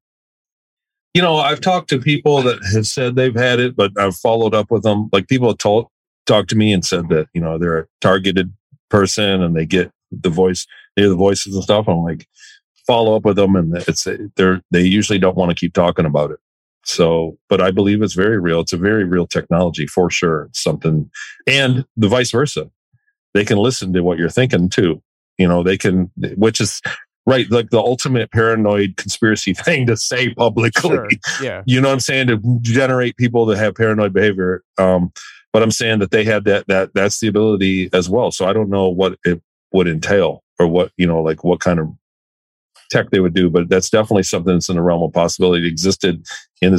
I've talked to people that have said they've had it, but I've followed up with them. Like people have talked to me and said that, they're a targeted person and they get the voice, they hear the voices and stuff. I'm like, follow up with them. And they usually don't want to keep talking about it. So, but I believe it's very real. It's a very real technology for sure. It's something, and the vice versa. They can listen to what you're thinking too. They can, which is right. Like the ultimate paranoid conspiracy thing to say publicly. Sure. Yeah. You know what I'm saying? To generate people that have paranoid behavior. But I'm saying that they had that's the ability as well. So I don't know what it would entail or what, what kind of tech they would do, but that's definitely something that's in the realm of possibility. It existed in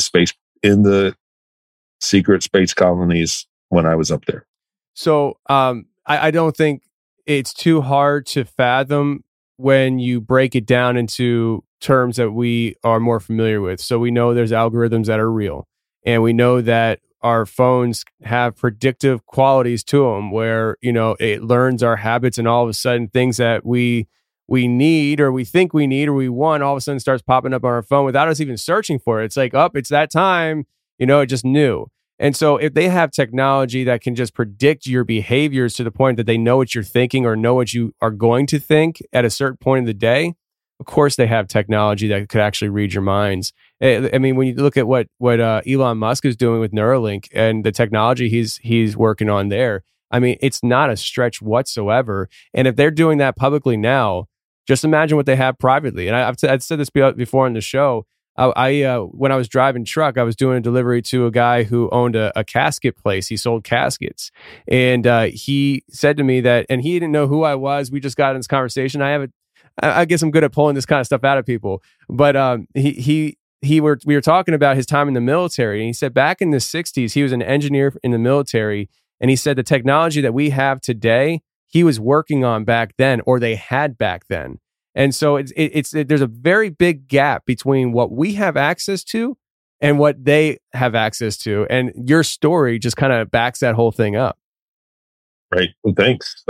the secret space colonies when I was up there. So I don't think it's too hard to fathom when you break it down into terms that we are more familiar with. So we know there's algorithms that are real, and we know that our phones have predictive qualities to them where, it learns our habits, and all of a sudden things that we need, or we think we need, or we want, all of a sudden starts popping up on our phone without us even searching for it. It's like, it's that time, it just knew. And so if they have technology that can just predict your behaviors to the point that they know what you're thinking or know what you are going to think at a certain point in the day, of course they have technology that could actually read your minds. I mean, when you look at what Elon Musk is doing with Neuralink and the technology he's working on there, I mean, it's not a stretch whatsoever. And if they're doing that publicly now, just imagine what they have privately. And I've said this before on the show. When I was driving truck, I was doing a delivery to a guy who owned a casket place. He sold caskets. And he said to me that, and he didn't know who I was. We just got in this conversation. I guess I'm good at pulling this kind of stuff out of people. But we were talking about his time in the military. And he said back in the 60s, he was an engineer in the military. And he said the technology that we have today, he was working on back then, or they had back then. And so there's a very big gap between what we have access to and what they have access to. And your story just kind of backs that whole thing up. Right. Well, thanks.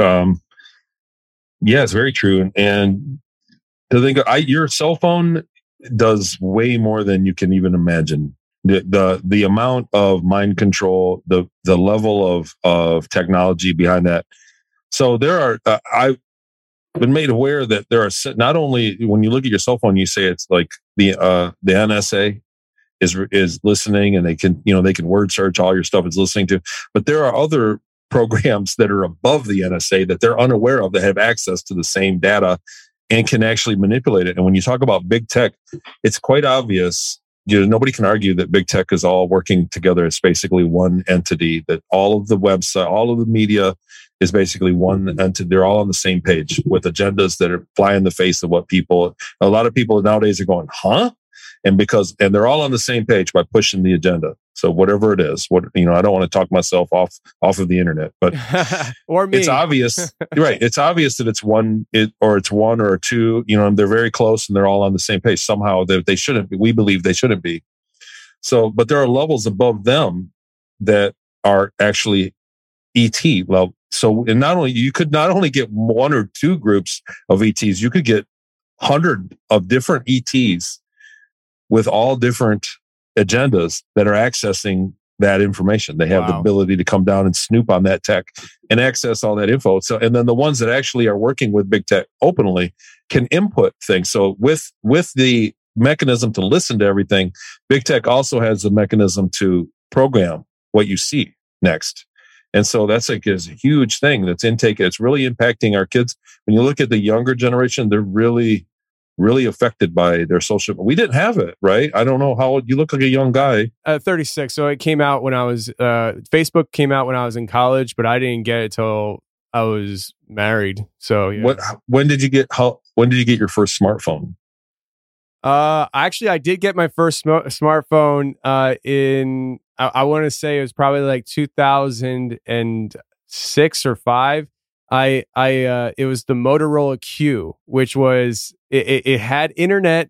Yeah, it's very true. And the thing, your cell phone does way more than you can even imagine. The amount of mind control, the level of technology behind that. So there are, I've been made aware that there are not only when you look at your cell phone, you say it's like the NSA is listening, and they can word search all your stuff it's listening to, but there are other programs that are above the NSA that they're unaware of that have access to the same data and can actually manipulate it. And when you talk about big tech, it's quite obvious. Nobody can argue that big tech is all working together. It's basically one entity, that all of the website, all of the media is basically one entity. They're all on the same page with agendas that are fly in the face of what a lot of people nowadays are going, huh? And they're all on the same page by pushing the agenda. So whatever it is, I don't want to talk myself off of the internet, but or me. It's obvious, right? It's obvious that it's one or two. They're very close and they're all on the same page. Somehow they shouldn't be. We believe they shouldn't be. So, but there are levels above them that are actually ET level. So, and you could not only get one or two groups of ETs, you could get 100 of different ETs with all different agendas that are accessing that information. They have the ability to come down and snoop on that tech and access all that info. So, and then the ones that actually are working with big tech openly can input things. So with the mechanism to listen to everything, big tech also has the mechanism to program what you see next. And so that's a huge thing that's intake. It's really impacting our kids. When you look at the younger generation, they're really really affected by their social. We didn't have it, right? I don't know how old you look, like a young guy. 36. So it came out when I was Facebook came out when I was in college, but I didn't get it till I was married. So yeah. When did you get your first smartphone? Actually, I did get my first smartphone in I want to say it was probably like 2006 or 5. It was the Motorola Q, which was it had internet,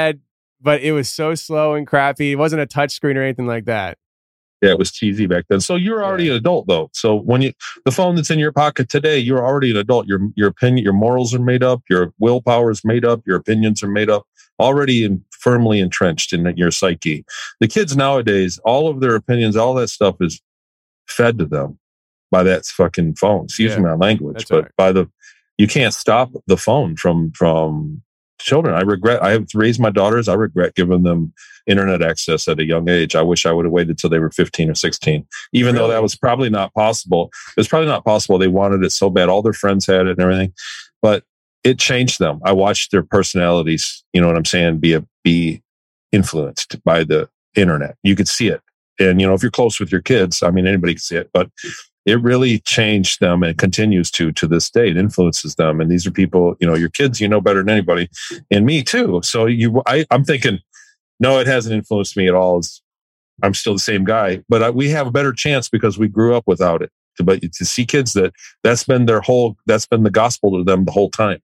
but it was so slow and crappy. It wasn't a touch screen or anything like that. Yeah, it was cheesy back then. So you're already an adult, though. So when the phone that's in your pocket today, you're already an adult. Your opinion, your morals are made up. Your willpower is made up. Your opinions are made up. Already firmly entrenched in your psyche. The kids nowadays, all of their opinions, all that stuff is fed to them by that fucking phone. Excuse my language, but right. You can't stop the phone from children. I have raised my daughters. I regret giving them internet access at a young age. I wish I would have waited till they were 15 or 16, even though that was probably not possible. It was probably not possible. They wanted it so bad. All their friends had it and everything, but it changed them. I watched their personalities, you know what I'm saying, be influenced by the internet. You could see it. And, if you're close with your kids, I mean, anybody can see it, but it really changed them and continues to this day. It influences them. And these are people, your kids, better than anybody, and me too. So I'm thinking, no, it hasn't influenced me at all. I'm still the same guy, but we have a better chance because we grew up without it. But to see kids that's been the gospel to them the whole time.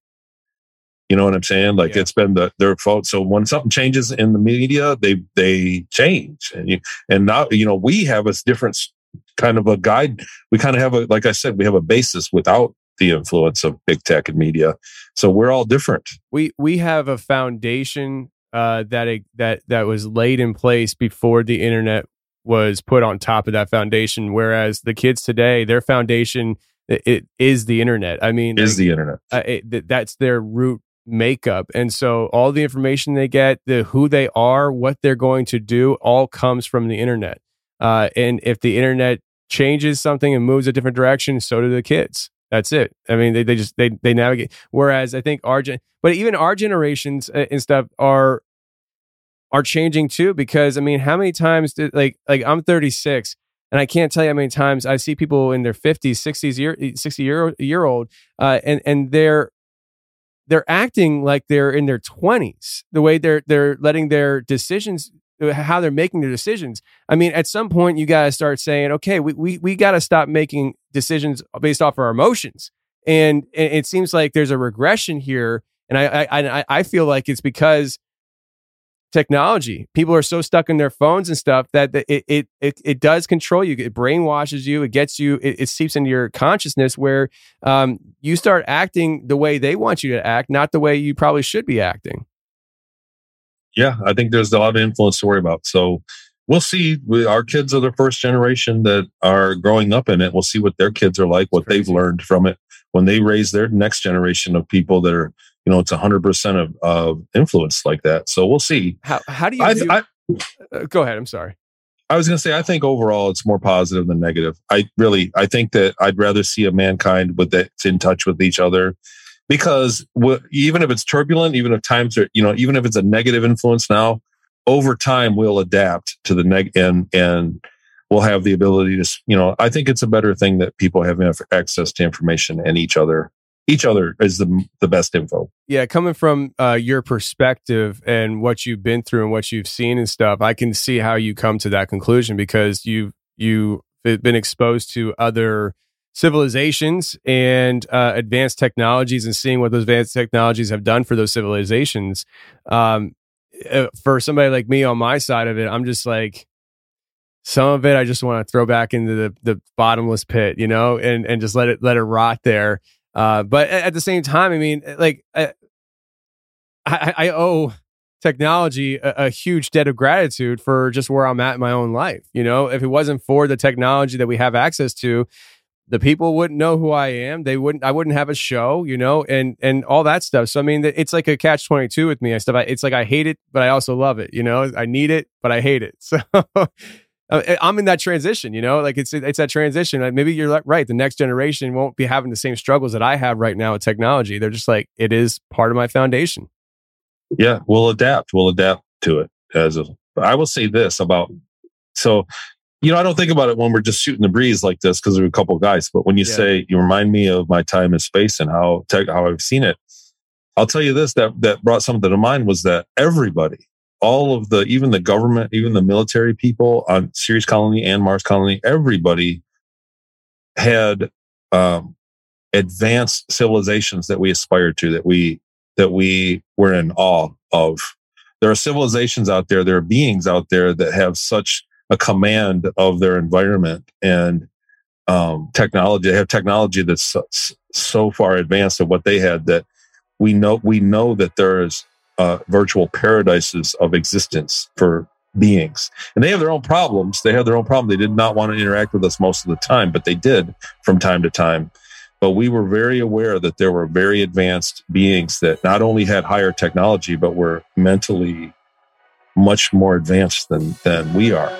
You know what I'm saying? Like it's been their fault. So when something changes in the media, they change. And now, we have a different kind of a guide. We kind of have like I said, we have a basis without the influence of big tech and media. So we're all different. We have a foundation that was laid in place before the internet was put on top of that foundation. Whereas the kids today, their foundation, it is the internet. I mean, the internet. That's their root makeup. And so all the information they get, who they are, what they're going to do, all comes from the internet. And if the internet changes something and moves a different direction, so do the kids. That's it. I mean, they navigate. Whereas I think but even our generations and stuff are changing too, because I mean, how many times like I'm 36 and I can't tell you how many times I see people in their 50s, 60s, year old, and they're acting like they're in their 20s, the way they're letting their decisions, how they're making their decisions. I mean, at some point you got to start saying, okay, we got to stop making decisions based off our emotions. And it seems like there's a regression here. And I feel like it's because technology, people are so stuck in their phones and stuff that it does control you. It brainwashes you. It gets you, it seeps into your consciousness where you start acting the way they want you to act, not the way you probably should be acting. Yeah, I think there's a lot of influence to worry about. So we'll see. Our kids are the first generation that are growing up in it. We'll see what their kids are like, what they've learned from it when they raise their next generation of people that are, it's 100% of influence like that. So we'll see. How do you go ahead. I'm sorry. I was going to say, I think overall it's more positive than negative. I think that I'd rather see a mankind that's in touch with each other, because even if it's turbulent, even if times are, even if it's a negative influence now, over time we'll adapt to the and we'll have the ability to, I think it's a better thing that people have access to information and each other. Each other is the best info. Yeah, coming from your perspective and what you've been through and what you've seen and stuff, I can see how you come to that conclusion, because you've been exposed to other civilizations and advanced technologies, and seeing what those advanced technologies have done for those civilizations. For somebody like me on my side of it, I'm just like, some of it I just want to throw back into the bottomless pit, and just let it rot there. But at the same time, I mean, like I owe technology a huge debt of gratitude for just where I'm at in my own life. If it wasn't for the technology that we have access to, the people wouldn't know who I am. I wouldn't have a show, and all that stuff. So, I mean, it's like a catch-22 with me and stuff. It's like, I hate it, but I also love it. I need it, but I hate it. So I'm in that transition, like it's that transition. Like, maybe you're right. The next generation won't be having the same struggles that I have right now with technology. They're just like, it is part of my foundation. Yeah, we'll adapt. We'll adapt to it. I will say this about, so, I don't think about it when we're just shooting the breeze like this because we're a couple of guys. But when you say, you remind me of my time in space and how I've seen it, I'll tell you this, that brought something to mind was that everybody, even the government, even the military people on Ceres Colony and Mars Colony, everybody had advanced civilizations that we aspired to, that we were in awe of. There are civilizations out there, there are beings out there that have such a command of their environment and technology. They have technology that's so far advanced of what they had that we know that there's virtual paradises of existence for beings. And they have their own problems. They did not want to interact with us most of the time, but they did from time to time. But we were very aware that there were very advanced beings that not only had higher technology, but were mentally much more advanced than we are.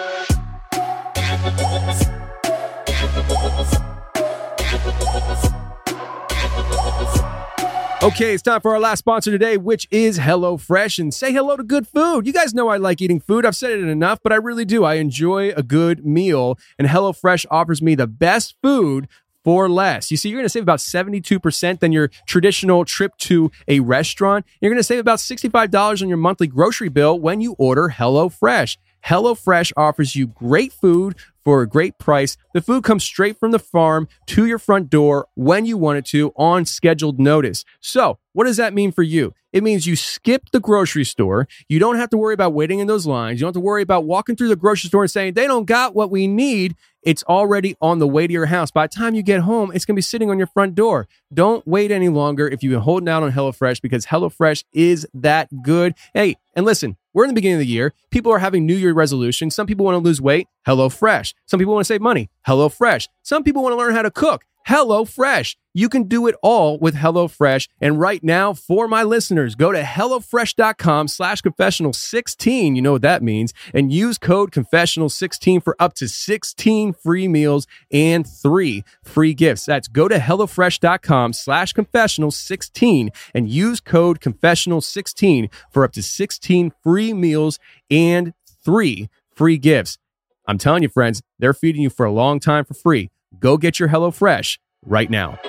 Okay, it's time for our last sponsor today, which is HelloFresh. And say hello to good food. You guys know I like eating food. I've said it enough, but I really do. I enjoy a good meal, and HelloFresh offers me the best food for less. You see, you're going to save about 72% than your traditional trip to a restaurant. You're going to save about $65 on your monthly grocery bill when you order HelloFresh. HelloFresh offers you great food for a great price. The food comes straight from the farm to your front door when you want it to on scheduled notice. So, what does that mean for you? It means you skip the grocery store. You don't have to worry about waiting in those lines. You don't have to worry about walking through the grocery store and saying, they don't got what we need. It's already on the way to your house. By the time you get home, it's going to be sitting on your front door. Don't wait any longer if you've been holding out on HelloFresh, because HelloFresh is that good. Hey, and listen, we're in the beginning of the year. People are having New Year resolutions. Some people want to lose weight. HelloFresh. Some people want to save money. HelloFresh. Some people want to learn how to cook. HelloFresh. You can do it all with HelloFresh. And right now, for my listeners, go to HelloFresh.com/confessional16. You know what that means. And use code confessional16 for up to 16 free meals and 3 free gifts. That's go to HelloFresh.com/confessional16 and use code confessional16 for up to 16 free meals and 3 free gifts. I'm telling you, friends, they're feeding you for a long time for free. Go get your HelloFresh right now.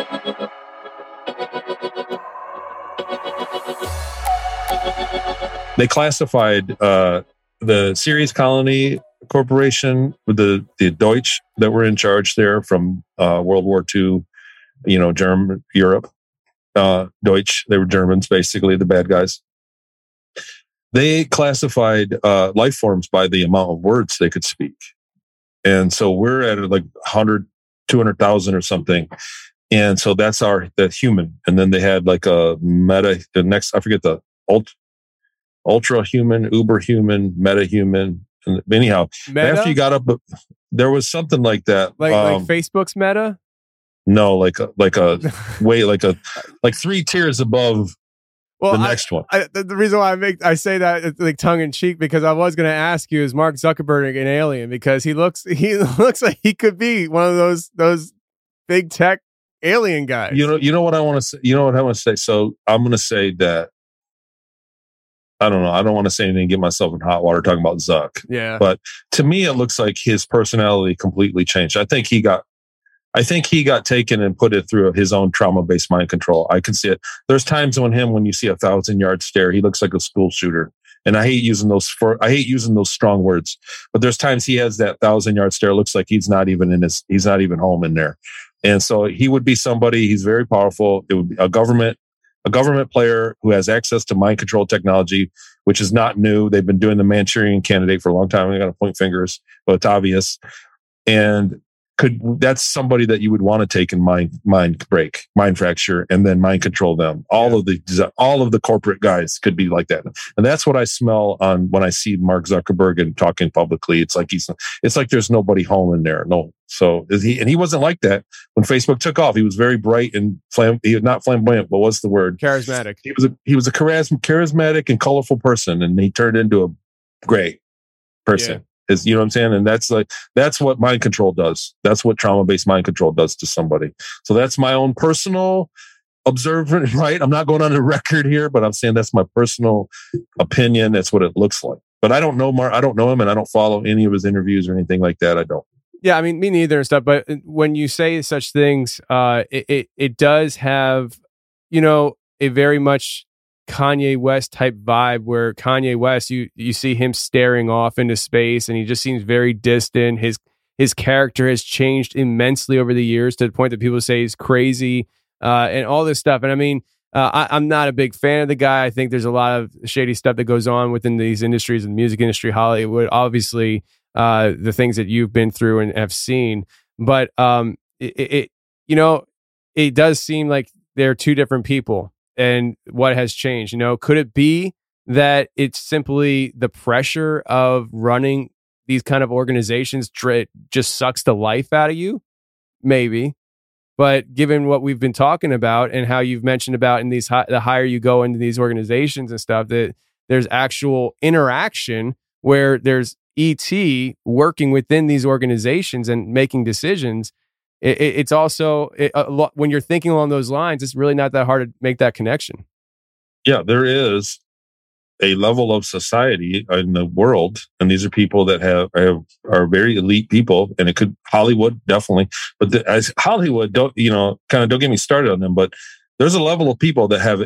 They classified the Ceres Colony Corporation with the Deutsch that were in charge there from World War II, German Europe. Deutsch, they were Germans, basically, the bad guys. They classified life forms by the amount of words they could speak. And so we're at like 100, 200,000 or something. And so that's human. And then they had like a meta, the next, I forget the ultra human, uber human, meta human. And anyhow, meta? After you got up, there was something like that. Like Facebook's meta? No, like 3 tiers above the next one. The reason why I say that it's like tongue in cheek, because I was going to ask you, is Mark Zuckerberg an alien? Because he looks like he could be one of those big tech alien guys. You know what I want to say. You know what I want to say. So I'm going to say that. I don't know. I don't want to say anything, get myself in hot water talking about Zuck. Yeah. But to me, it looks like his personality completely changed. I think he got taken and put it through his own trauma-based mind control. I can see it. There's times when you see a 1,000-yard stare, he looks like a school shooter. And I hate using those strong words. But there's times he has that 1,000-yard stare. Looks like he's not even home in there. And so he would be somebody. He's very powerful. It would be a government player who has access to mind control technology, which is not new. They've been doing the Manchurian Candidate for a long time. They got to point fingers, but it's obvious. And that's somebody that you would want to take in mind fracture, and then mind control them. All of the corporate guys could be like that, and that's what I smell when I see Mark Zuckerberg and talking publicly. It's like there's nobody home in there. No, so he wasn't like that when Facebook took off. He was very bright and he was not flamboyant, but what's the word? Charismatic. He was a charismatic and colorful person, and he turned into a gray person. Yeah. You know what I'm saying? And that's what mind control does. That's what trauma-based mind control does to somebody. So that's my own personal observant, right? I'm not going on the record here, but I'm saying that's my personal opinion. That's what it looks like. But I don't know I don't know him, and I don't follow any of his interviews or anything like that. I don't. Yeah, I mean, me neither and stuff. But when you say such things, it does have, a very much Kanye West type vibe, where Kanye West, you see him staring off into space, and he just seems very distant. His character has changed immensely over the years to the point that people say he's crazy, and all this stuff. And I mean, I'm not a big fan of the guy. I think there's a lot of shady stuff that goes on within these industries, the music industry, Hollywood, obviously, the things that you've been through and have seen. But it does seem like they're two different people. And what has changed? Could it be that it's simply the pressure of running these kind of organizations just sucks the life out of you? Maybe. But given what we've been talking about and how you've mentioned about in these the higher you go into these organizations and stuff, that there's actual interaction where there's ET working within these organizations and making decisions. It's also when you're thinking along those lines, it's really not that hard to make that connection. Yeah, there is a level of society in the world, and these are people that are very elite people, and it could Hollywood definitely, but as Hollywood don't get me started on them, but there's a level of people that have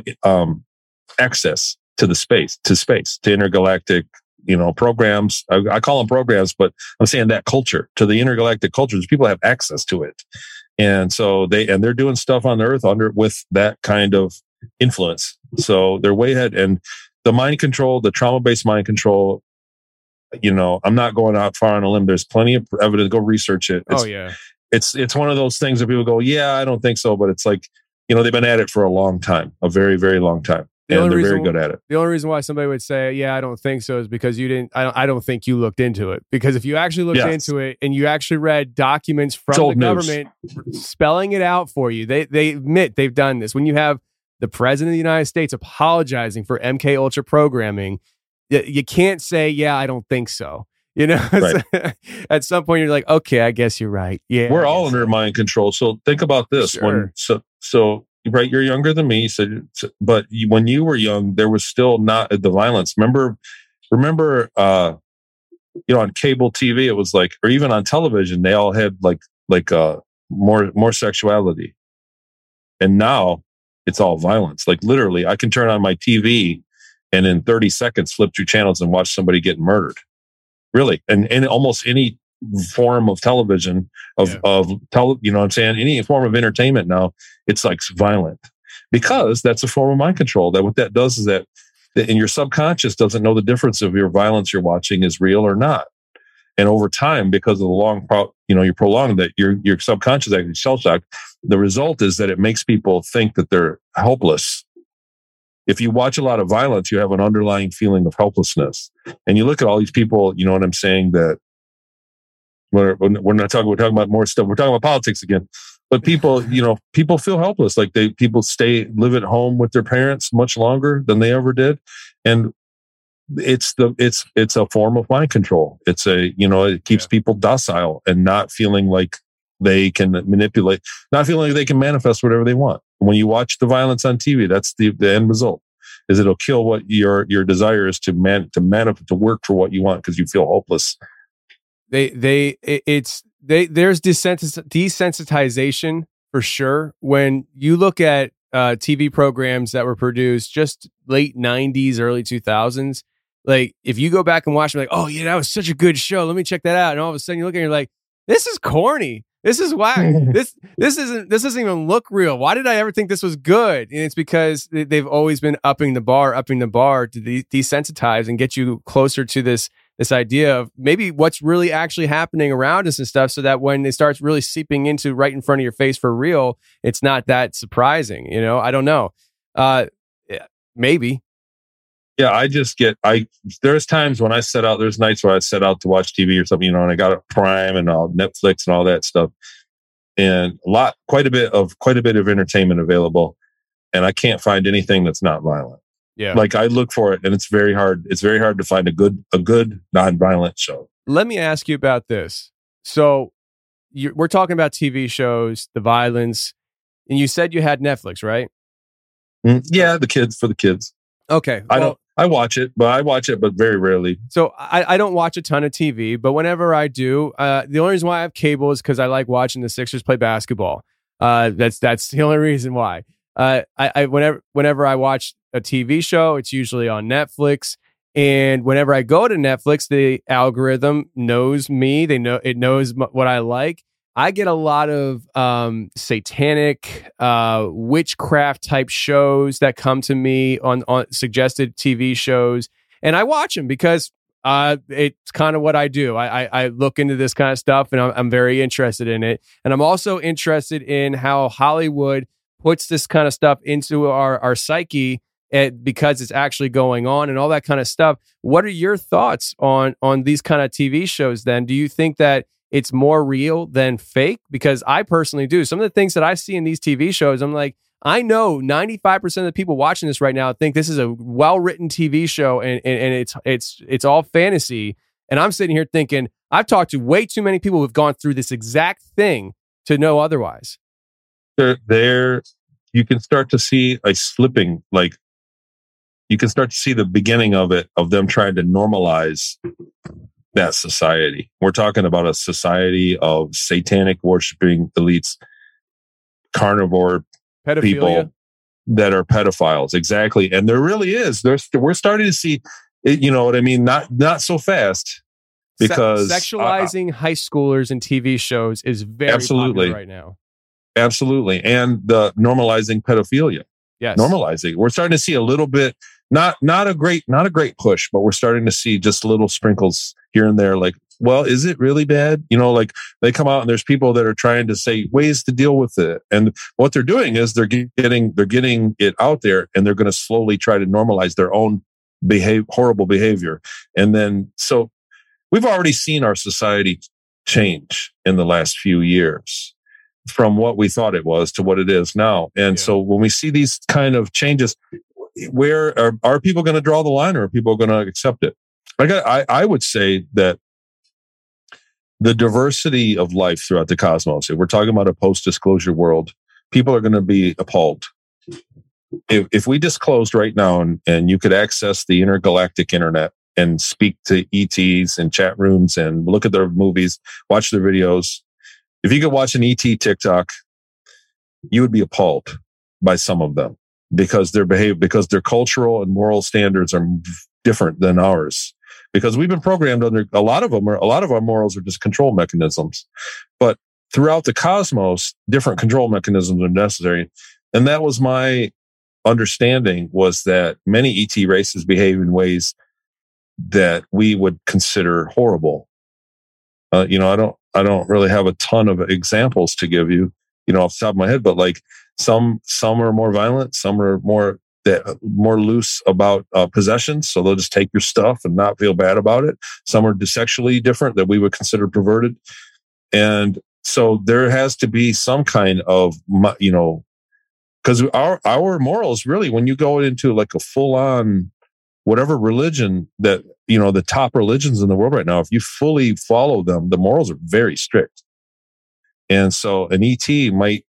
access to space, to intergalactic programs. I call them programs, but I'm saying that culture, to the intergalactic cultures, people have access to it, and so they're doing stuff on the Earth with that kind of influence. So they're way ahead. And the mind control, the trauma-based mind control, I'm not going out far on a limb. There's plenty of evidence. Go research it. It's one of those things that people go, yeah, I don't think so, but it's like they've been at it for a long time, a very, very long time. And they're very good at it. The only reason why somebody would say, yeah, I don't think so, is because you didn't. I don't think you looked into it. Because if you actually looked into it and you actually read documents from the government spelling it out for you, they admit they've done this. When you have the president of the United States apologizing for MK Ultra programming, you can't say, yeah, I don't think so. Right. At some point you're like, okay, I guess you're right. Yeah, we're all under mind control. So think about this. Sure. Right, you're younger than me, but when you were young, there was still not the violence. Remember, on cable TV, it was like, or even on television, they all had like more sexuality, and now it's all violence. Like literally, I can turn on my TV and in 30 seconds flip through channels and watch somebody get murdered. Really, and in almost any form of television, any form of entertainment now, it's like violent, because that's a form of mind control. That what that does is that in your subconscious doesn't know the difference of your violence you're watching is real or not. And over time, because of the you prolong that, your subconscious actually shell-shocked. The result is that it makes people think that they're helpless. If you watch a lot of violence, you have an underlying feeling of helplessness. And you look at all these people, you know what I'm saying, that we're talking about more stuff. We're talking about politics again. But people feel helpless. Like people live at home with their parents much longer than they ever did. And it's a form of mind control. It keeps people docile and not feeling like they can manipulate, not feeling like they can manifest whatever they want. When you watch the violence on TV, that's the end result. Is it'll kill what your desire is to work for what you want, because you feel hopeless. There's desensitization for sure. When you look at TV programs that were produced just late 90s, early 2000s, like if you go back and watch them, like, oh yeah, that was such a good show, let me check that out. And all of a sudden you look at it, you're like, this is corny. This is whack. This doesn't even look real. Why did I ever think this was good? And it's because they've always been upping the bar to desensitize and get you closer to this idea of maybe what's really actually happening around us and stuff, so that when it starts really seeping into right in front of your face for real, it's not that surprising. I don't know. Maybe. Yeah, there's times when there's nights where I set out to watch TV or something, and I got a Prime and all Netflix and all that stuff, and quite a bit of entertainment available, and I can't find anything that's not violent. Yeah. Like I look for it, and it's very hard. It's very hard to find a good non-violent show. Let me ask you about this. So we're talking about TV shows, the violence, and you said you had Netflix, right? Yeah, the kids. Okay. I watch it, but very rarely. So I don't watch a ton of TV, but whenever I do, the only reason why I have cable is because I like watching the Sixers play basketball. That's the only reason why. Whenever I watch a TV show, it's usually on Netflix. And whenever I go to Netflix, the algorithm knows me. It knows what I like. I get a lot of satanic witchcraft type shows that come to me on suggested TV shows, and I watch them because it's kind of what I do. I look into this kind of stuff, and I'm very interested in it. And I'm also interested in how Hollywood puts this kind of stuff into our psyche because it's actually going on and all that kind of stuff. What are your thoughts on these kind of TV shows then? Do you think that it's more real than fake? Because I personally do. Some of the things that I see in these TV shows, I'm like, I know 95% of the people watching this right now think this is a well-written TV show and it's all fantasy. And I'm sitting here thinking, I've talked to way too many people who've gone through this exact thing to know otherwise. There, you can start to see a slipping, like you can start to see the beginning of it, of them trying to normalize that society. We're talking about a society of satanic worshiping elites, carnivore pedophilia. People that are pedophiles. Exactly. And there really is. We're starting to see it, you know what I mean? Not so fast, because sexualizing high schoolers in TV shows is very popular right now. Absolutely. And the normalizing pedophilia. Yes. Normalizing. We're starting to see a little bit, not a great push, but we're starting to see just little sprinkles here and there. Like, well, is it really bad? You know, like they come out and there's people that are trying to say ways to deal with it. And what they're doing is they're getting it out there, and they're going to slowly try to normalize their own horrible behavior. And then, so we've already seen our society change in the last few years from what we thought it was to what it is now. And so when we see these kind of changes, where are people going to draw the line, or are people going to accept it? I would say that the diversity of life throughout the cosmos, if we're talking about a post-disclosure world, people are going to be appalled. If we disclosed right now and you could access the intergalactic internet and speak to ETs in chat rooms and look at their movies, watch their videos, if you could watch an ET TikTok, you would be appalled by some of them because their cultural and moral standards are different than ours. Because we've been programmed under a lot of our morals are just control mechanisms. But throughout the cosmos, different control mechanisms are necessary. And that was my understanding, was that many ET races behave in ways that we would consider horrible. I don't really have a ton of examples to give you, off the top of my head, but like some are more violent, some are more loose about possessions, so they'll just take your stuff and not feel bad about it. Some are sexually different that we would consider perverted, and so there has to be some kind of because our morals really, when you go into like a full on whatever religion that the top religions in the world right now, if you fully follow them, the morals are very strict, and so an ET might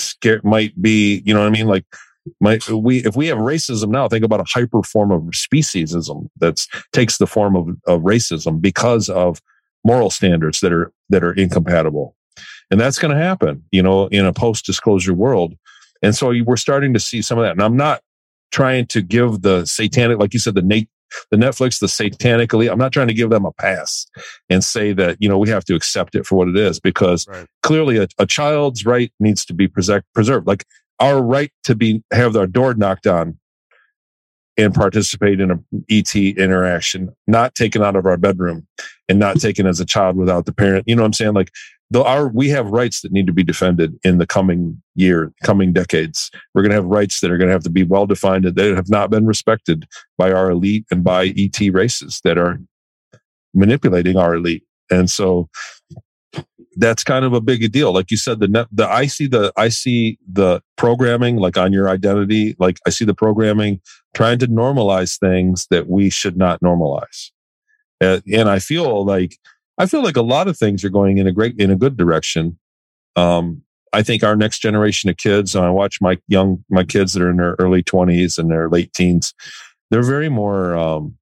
be, like. If we have racism now, think about a hyper form of speciesism that takes the form of racism because of moral standards that are incompatible, and that's going to happen, in a post-disclosure world. And so we're starting to see some of that. And I'm not trying to give the satanic, like you said, the Netflix, the satanic elite, I'm not trying to give them a pass and say that, we have to accept it for what it is, because clearly a child's right needs to be preserved. Like, our right to have our door knocked on and participate in a ET interaction, not taken out of our bedroom and not taken as a child without the parent. You know what I'm saying? Like, we have rights that need to be defended in the coming decades. We're going to have rights that are going to have to be well defined, and that have not been respected by our elite and by ET races that are manipulating our elite. And so that's kind of a big deal. Like you said, I see the programming, like on your identity, like I see the programming trying to normalize things that we should not normalize. And I feel like a lot of things are going in a good direction. I think our next generation of kids, and I watch my kids that are in their early 20s and their late teens, they're very more,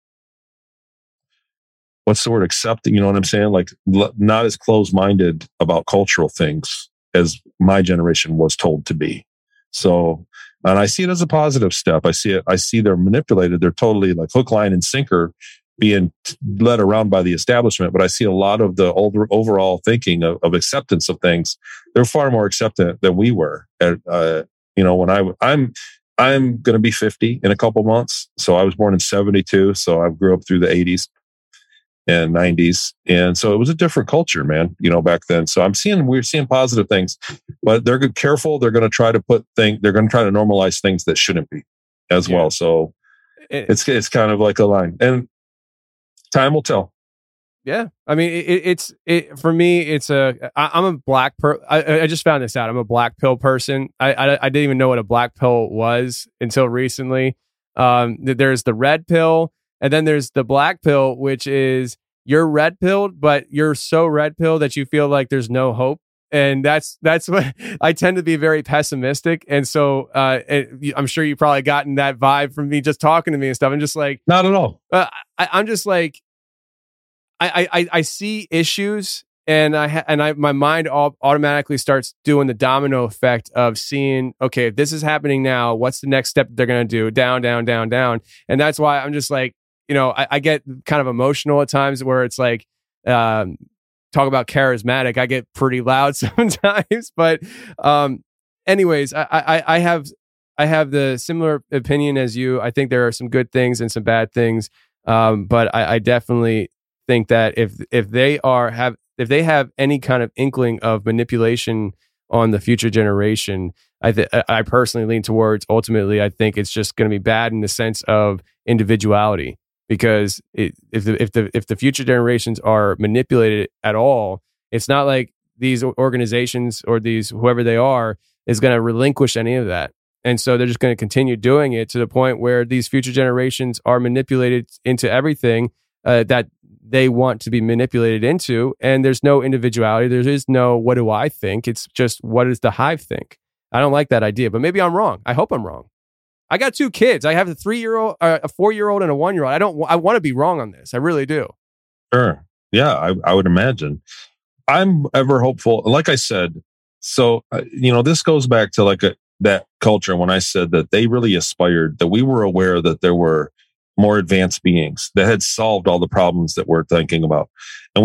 what's the word, accepting, you know what I'm saying? Like not as closed-minded about cultural things as my generation was told to be. So, and I see it as a positive step. I see they're manipulated. They're totally like hook, line, and sinker being led around by the establishment. But I see a lot of the overall thinking of acceptance of things. They're far more acceptant than we were. When I'm going to be 50 in a couple months. So I was born in 72. So I grew up through the 80s and 90s. And so it was a different culture, man, back then. So we're seeing positive things, but they're careful. They're going to try to they're going to try to normalize things that shouldn't be as well. So it's kind of like a line, and time will tell. Yeah. I mean, for me, I'm a black I just found this out. I'm a black pill person. I didn't even know what a black pill was until recently. There's the red pill, and then there's the black pill, which is you're red pilled, but you're so red pilled that you feel like there's no hope. And that's what I tend to be very pessimistic. And so I'm sure you probably gotten that vibe from me just talking to me and stuff. I'm just like, not at all. I'm just like, I see issues, and my mind automatically starts doing the domino effect of seeing, okay, if this is happening now, what's the next step they're going to do? Down, down, down, down. And that's why I'm just like, I get kind of emotional at times where it's like, talk about charismatic. I get pretty loud sometimes, but anyways, I have the similar opinion as you. I think there are some good things and some bad things, but I definitely think that if they have any kind of inkling of manipulation on the future generation, I personally lean towards, ultimately, I think it's just going to be bad in the sense of individuality. Because if the future generations are manipulated at all, it's not like these organizations or these whoever they are is going to relinquish any of that, and so they're just going to continue doing it to the point where these future generations are manipulated into everything that they want to be manipulated into, and there's no individuality. There is no what do I think. It's just what does the hive think. I don't like that idea, but maybe I'm wrong. I hope I'm wrong. I got 2 kids. I have a 3-year-old, a 4-year-old, and a 1-year-old. I want to be wrong on this. I really do. Sure. Yeah, I would imagine. I'm ever hopeful. Like I said, so, this goes back to that culture when I said that they really aspired, that we were aware that there were more advanced beings that had solved all the problems that we're thinking about. And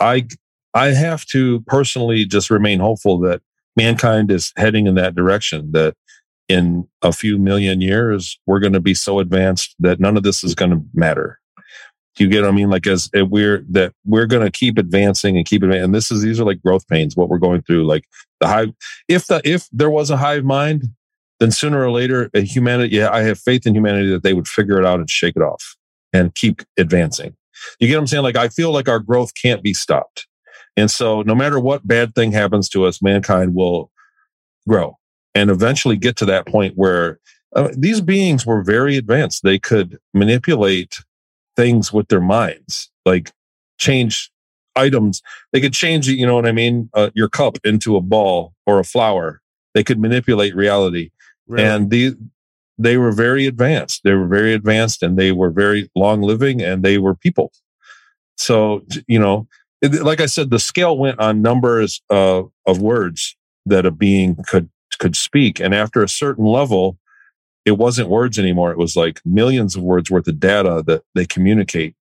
I have to personally just remain hopeful that mankind is heading in that direction, that in a few million years, we're going to be so advanced that none of this is going to matter. Do you get what I mean? Like we're going to keep advancing and keep advancing. And these are like growth pains, what we're going through. Like the hive, if there was a hive mind, then sooner or later, humanity, I have faith in humanity that they would figure it out and shake it off and keep advancing. You get what I'm saying? Like, I feel like our growth can't be stopped. And so no matter what bad thing happens to us, mankind will grow and eventually get to that point where these beings were very advanced. They could manipulate things with their minds, like change items. They could change, you know what I mean? Your cup into a ball or a flower. They could manipulate reality. Really? And they were very advanced. They were very advanced, and they were very long living, and they were people. So, like I said, the scale went on numbers of words that a being could speak. And after a certain level, it wasn't words anymore. It was like millions of words worth of data that they communicate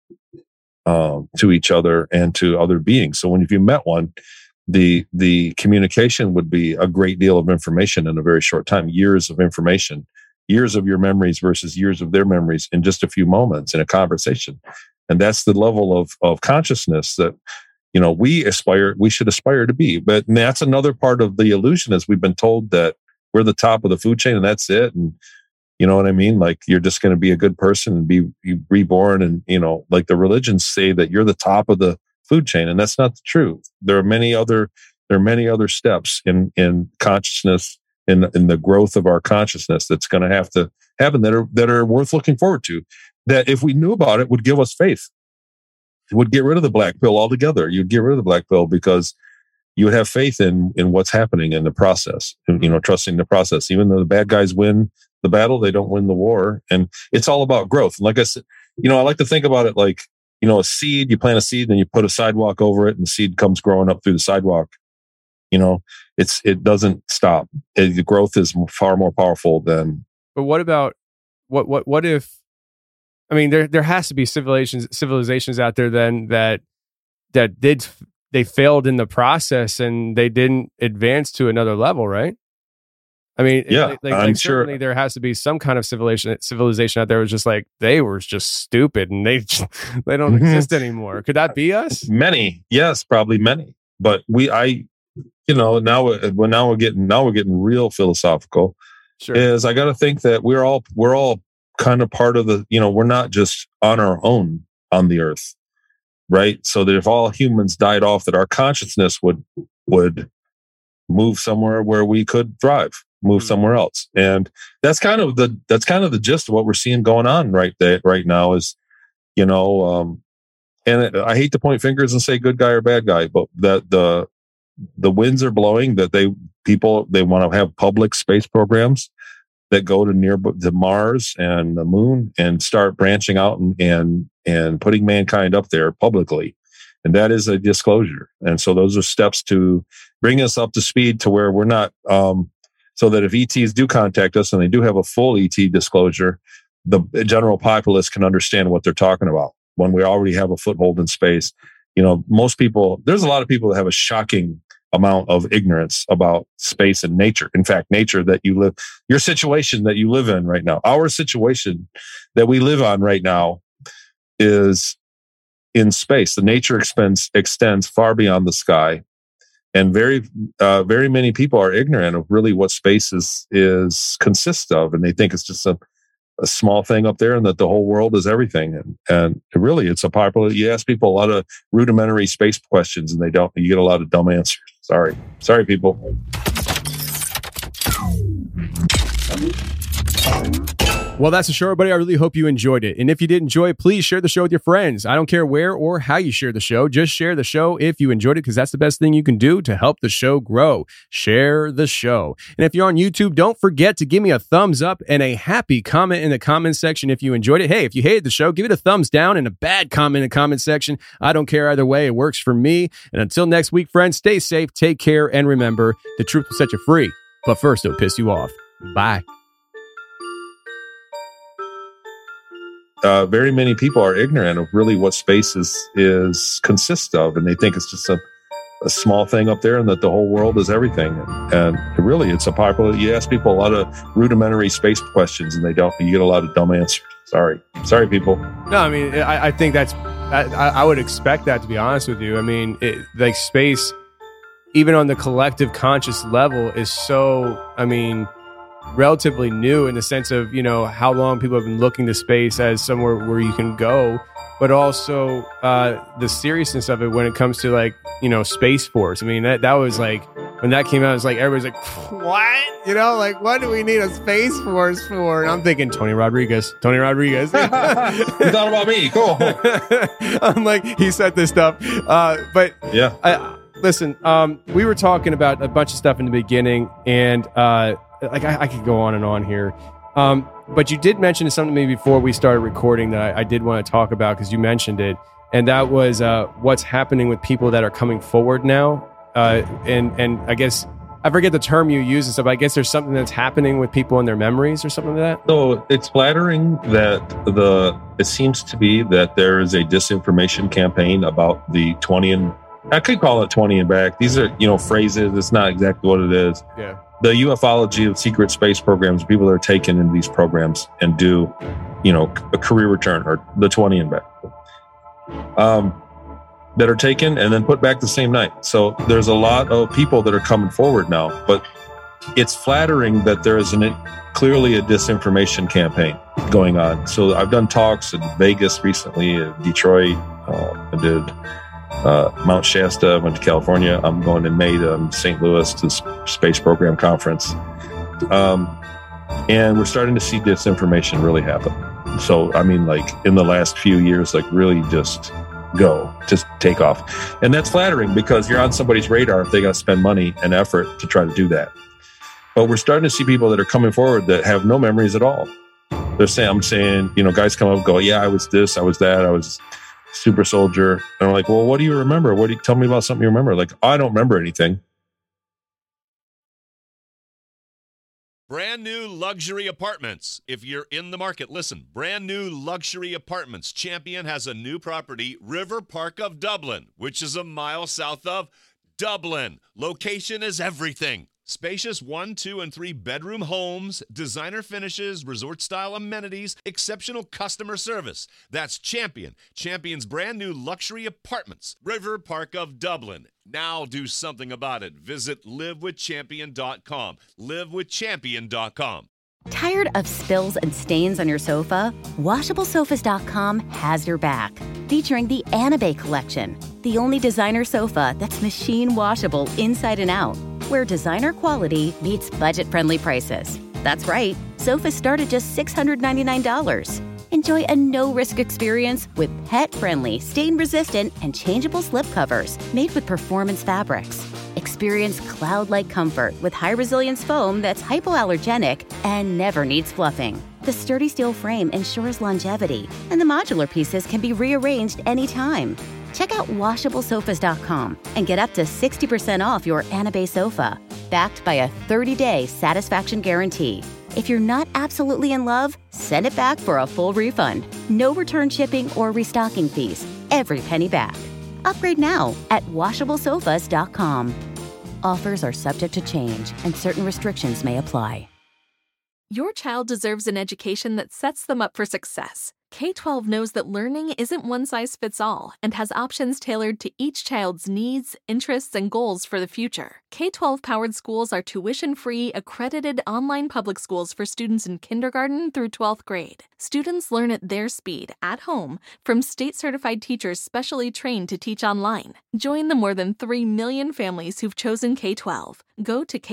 to each other and to other beings. So if you met one, the communication would be a great deal of information in a very short time, years of information, years of your memories versus years of their memories in just a few moments in a conversation. And that's the level of consciousness that, we should aspire to be. But that's another part of the illusion, is we've been told that we're the top of the food chain and that's it. And you know what I mean? Like, you're just going to be a good person and be reborn. And, like the religions say that you're the top of the food chain. And that's not the truth. There are many other steps in consciousness, in the growth of our consciousness that's going to have to happen that are worth looking forward to. That if we knew about it, would give us faith. It would get rid of the black pill altogether. You'd get rid of the black pill because you would have faith in what's happening in the process, trusting the process. Even though the bad guys win the battle, they don't win the war. And it's all about growth. And like I said, I like to think about it like, a seed, you plant a seed and you put a sidewalk over it and the seed comes growing up through the sidewalk. It doesn't stop. The growth is far more powerful than. But what about what if? I mean, there has to be civilizations out there then that they failed in the process and they didn't advance to another level, right? I mean, yeah, I'm sure certainly there has to be some kind of civilization out there was just like they were just stupid and they don't exist anymore. Could that be us? Many, yes, probably many. But now we're getting real philosophical. Sure. Is I got to think that we're all kind of part of the. We're not just on our own on the earth, right? So that if all humans died off, that our consciousness would move somewhere where we could thrive. Move somewhere else, and that's kind of the gist of what we're seeing going on right now. Is I hate to point fingers and say good guy or bad guy, but the winds are blowing that they want to have public space programs that go to Mars and the moon and start branching out and putting mankind up there publicly, and that is a disclosure. And so those are steps to bring us up to speed to where we're not. So that if ETs do contact us and they do have a full ET disclosure, the general populace can understand what they're talking about when we already have a foothold in space. Most people, there's a lot of people that have a shocking amount of ignorance about space and nature. In fact, nature that you live, your situation that you live in right now, our situation that we live on right now is in space. The nature extends far beyond the sky. And very, very many people are ignorant of really what space is consists of, and they think it's just a small thing up there, and that the whole world is everything. And really, it's a popular. You ask people a lot of rudimentary space questions, and they don't. You get a lot of dumb answers. Sorry, people. Well, that's the show, everybody. I really hope you enjoyed it. And if you did enjoy it, please share the show with your friends. I don't care where or how you share the show. Just share the show if you enjoyed it, because that's the best thing you can do to help the show grow. Share the show. And if you're on YouTube, don't forget to give me a thumbs up and a happy comment in the comment section if you enjoyed it. Hey, if you hated the show, give it a thumbs down and a bad comment in the comment section. I don't care either way. It works for me. And until next week, friends, stay safe, take care, and remember, the truth will set you free. But first, it'll piss you off. Bye. Very many people are ignorant of really what space consists of, and they think it's just a small thing up there, and that the whole world is everything. And really, it's a popular. You ask people a lot of rudimentary space questions, and they don't. You get a lot of dumb answers. Sorry, people. No, I mean, I think I would expect that, to be honest with you. I mean, like space, even on the collective conscious level, is so. I mean, relatively new in the sense of, how long people have been looking to space as somewhere where you can go, but also the seriousness of it when it comes to Space Force. I mean, that was like, when that came out, it's like, everybody's like, what? What do we need a Space Force for? And I'm thinking, Tony Rodriguez. You thought about me. Cool. I'm like, he set this up. But yeah. Listen, we were talking about a bunch of stuff in the beginning, and I could go on and on here. But you did mention something to me before we started recording that I did want to talk about, because you mentioned it. And that was what's happening with people that are coming forward now. And I guess, I forget the term you use and stuff, but I guess there's something that's happening with people in their memories or something like that. So it's flattering that it seems to be that there is a disinformation campaign about the 20 and, I could call it 20 and back. These are, phrases. It's not exactly what it is. Yeah. The ufology of secret space programs, people that are taken into these programs and do, a career return, or the 20 and back, that are taken and then put back the same night. So there's a lot of people that are coming forward now, but it's flattering that there is clearly a disinformation campaign going on. So I've done talks in Vegas recently, Detroit, I did Mount Shasta, went to California. I'm going in May to St. Louis to the Space Program Conference. And we're starting to see disinformation really happen. So, I mean, in the last few years, really just go, just take off. And that's flattering because you're on somebody's radar if they got to spend money and effort to try to do that. But we're starting to see people that are coming forward that have no memories at all. I'm saying, guys come up and go, yeah, I was this, I was that, I was super soldier. And I'm like, well, what do you remember? Tell me about something you remember? Like, I don't remember anything. Brand new luxury apartments. If you're in the market, listen. Brand new luxury apartments. Champion has a new property, River Park of Dublin, which is a mile south of Dublin. Location is everything. Spacious 1, 2, and 3 bedroom homes, designer finishes, resort-style amenities, exceptional customer service. That's Champion. Champion's brand new luxury apartments, River Park of Dublin. Now do something about it. Visit livewithchampion.com. livewithchampion.com. Tired of spills and stains on your sofa? WashableSofas.com has your back. Featuring the Anabay collection, the only designer sofa that's machine washable inside and out, where designer quality meets budget-friendly prices. That's right, sofas start at just $699. Enjoy a no-risk experience with pet-friendly, stain-resistant, and changeable slipcovers made with performance fabrics. Experience cloud-like comfort with high-resilience foam that's hypoallergenic and never needs fluffing. The sturdy steel frame ensures longevity, and the modular pieces can be rearranged anytime. Check out WashableSofas.com and get up to 60% off your Anabay sofa, backed by a 30-day satisfaction guarantee. If you're not absolutely in love, send it back for a full refund. No return shipping or restocking fees. Every penny back. Upgrade now at WashableSofas.com. Offers are subject to change, and certain restrictions may apply. Your child deserves an education that sets them up for success. K-12 knows that learning isn't one size fits all and has options tailored to each child's needs, interests, and goals for the future. K-12 powered schools are tuition-free, accredited online public schools for students in kindergarten through 12th grade. Students learn at their speed, at home, from state-certified teachers specially trained to teach online. Join the more than 3 million families who've chosen K-12. Go to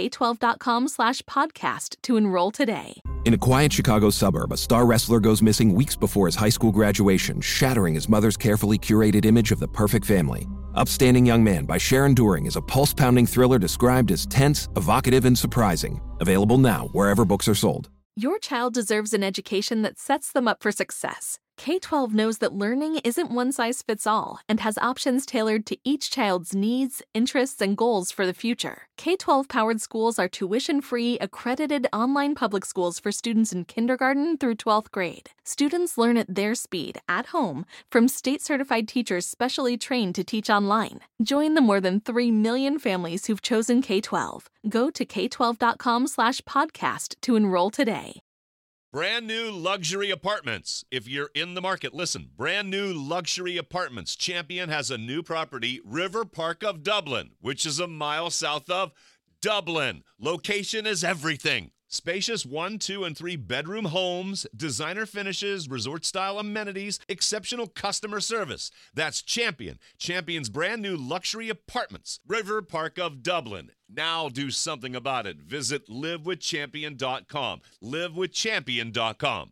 k12.com/podcast to enroll today. In a quiet Chicago suburb, a star wrestler goes missing weeks before his high school graduation, shattering his mother's carefully curated image of the perfect family. Upstanding Young Man by Sharon Doering is a pulse-pounding thriller described as tense, evocative, and surprising. Available now wherever books are sold. Your child deserves an education that sets them up for success. K-12 knows that learning isn't one size fits all and has options tailored to each child's needs, interests, and goals for the future. K-12 powered schools are tuition-free, accredited online public schools for students in kindergarten through 12th grade. Students learn at their speed, at home, from state-certified teachers specially trained to teach online. Join the more than 3 million families who've chosen K-12. Go to k12.com/podcast to enroll today. Brand new luxury apartments. If you're in the market, listen. Brand new luxury apartments. Champion has a new property, River Park of Dublin, which is a mile south of Dublin. Location is everything. Spacious 1, 2, and 3 bedroom homes, designer finishes, resort-style amenities, exceptional customer service. That's Champion. Champion's brand new luxury apartments, River Park of Dublin. Now do something about it. Visit livewithchampion.com. livewithchampion.com.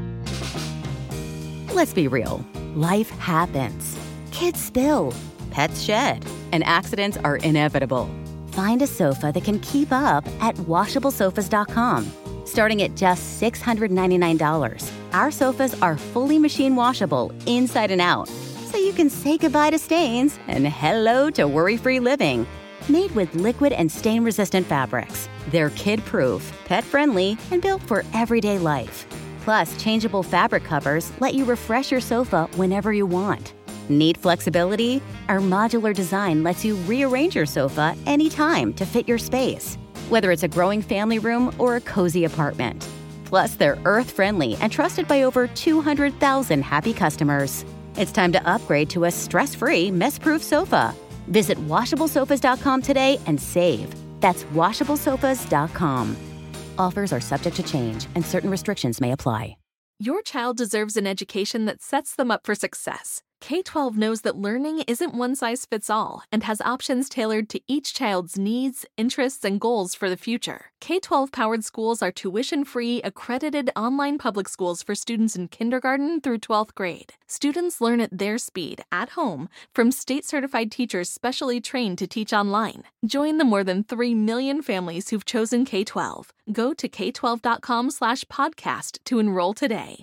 Let's be real. Life happens. Kids spill. Pets shed. And accidents are inevitable. Find a sofa that can keep up at WashableSofas.com. Starting at just $699, our sofas are fully machine washable inside and out, so you can say goodbye to stains and hello to worry-free living. Made with liquid and stain-resistant fabrics, they're kid-proof, pet-friendly, and built for everyday life. Plus, changeable fabric covers let you refresh your sofa whenever you want. Need flexibility? Our modular design lets you rearrange your sofa anytime to fit your space, whether it's a growing family room or a cozy apartment. Plus, they're earth-friendly and trusted by over 200,000 happy customers. It's time to upgrade to a stress-free, mess-proof sofa. Visit WashableSofas.com today and save. That's WashableSofas.com. Offers are subject to change, and certain restrictions may apply. Your child deserves an education that sets them up for success. K-12 knows that learning isn't one size fits all and has options tailored to each child's needs, interests, and goals for the future. K-12 powered schools are tuition-free, accredited online public schools for students in kindergarten through 12th grade. Students learn at their speed, at home, from state-certified teachers specially trained to teach online. Join the more than 3 million families who've chosen K-12. Go to k12.com/podcast to enroll today.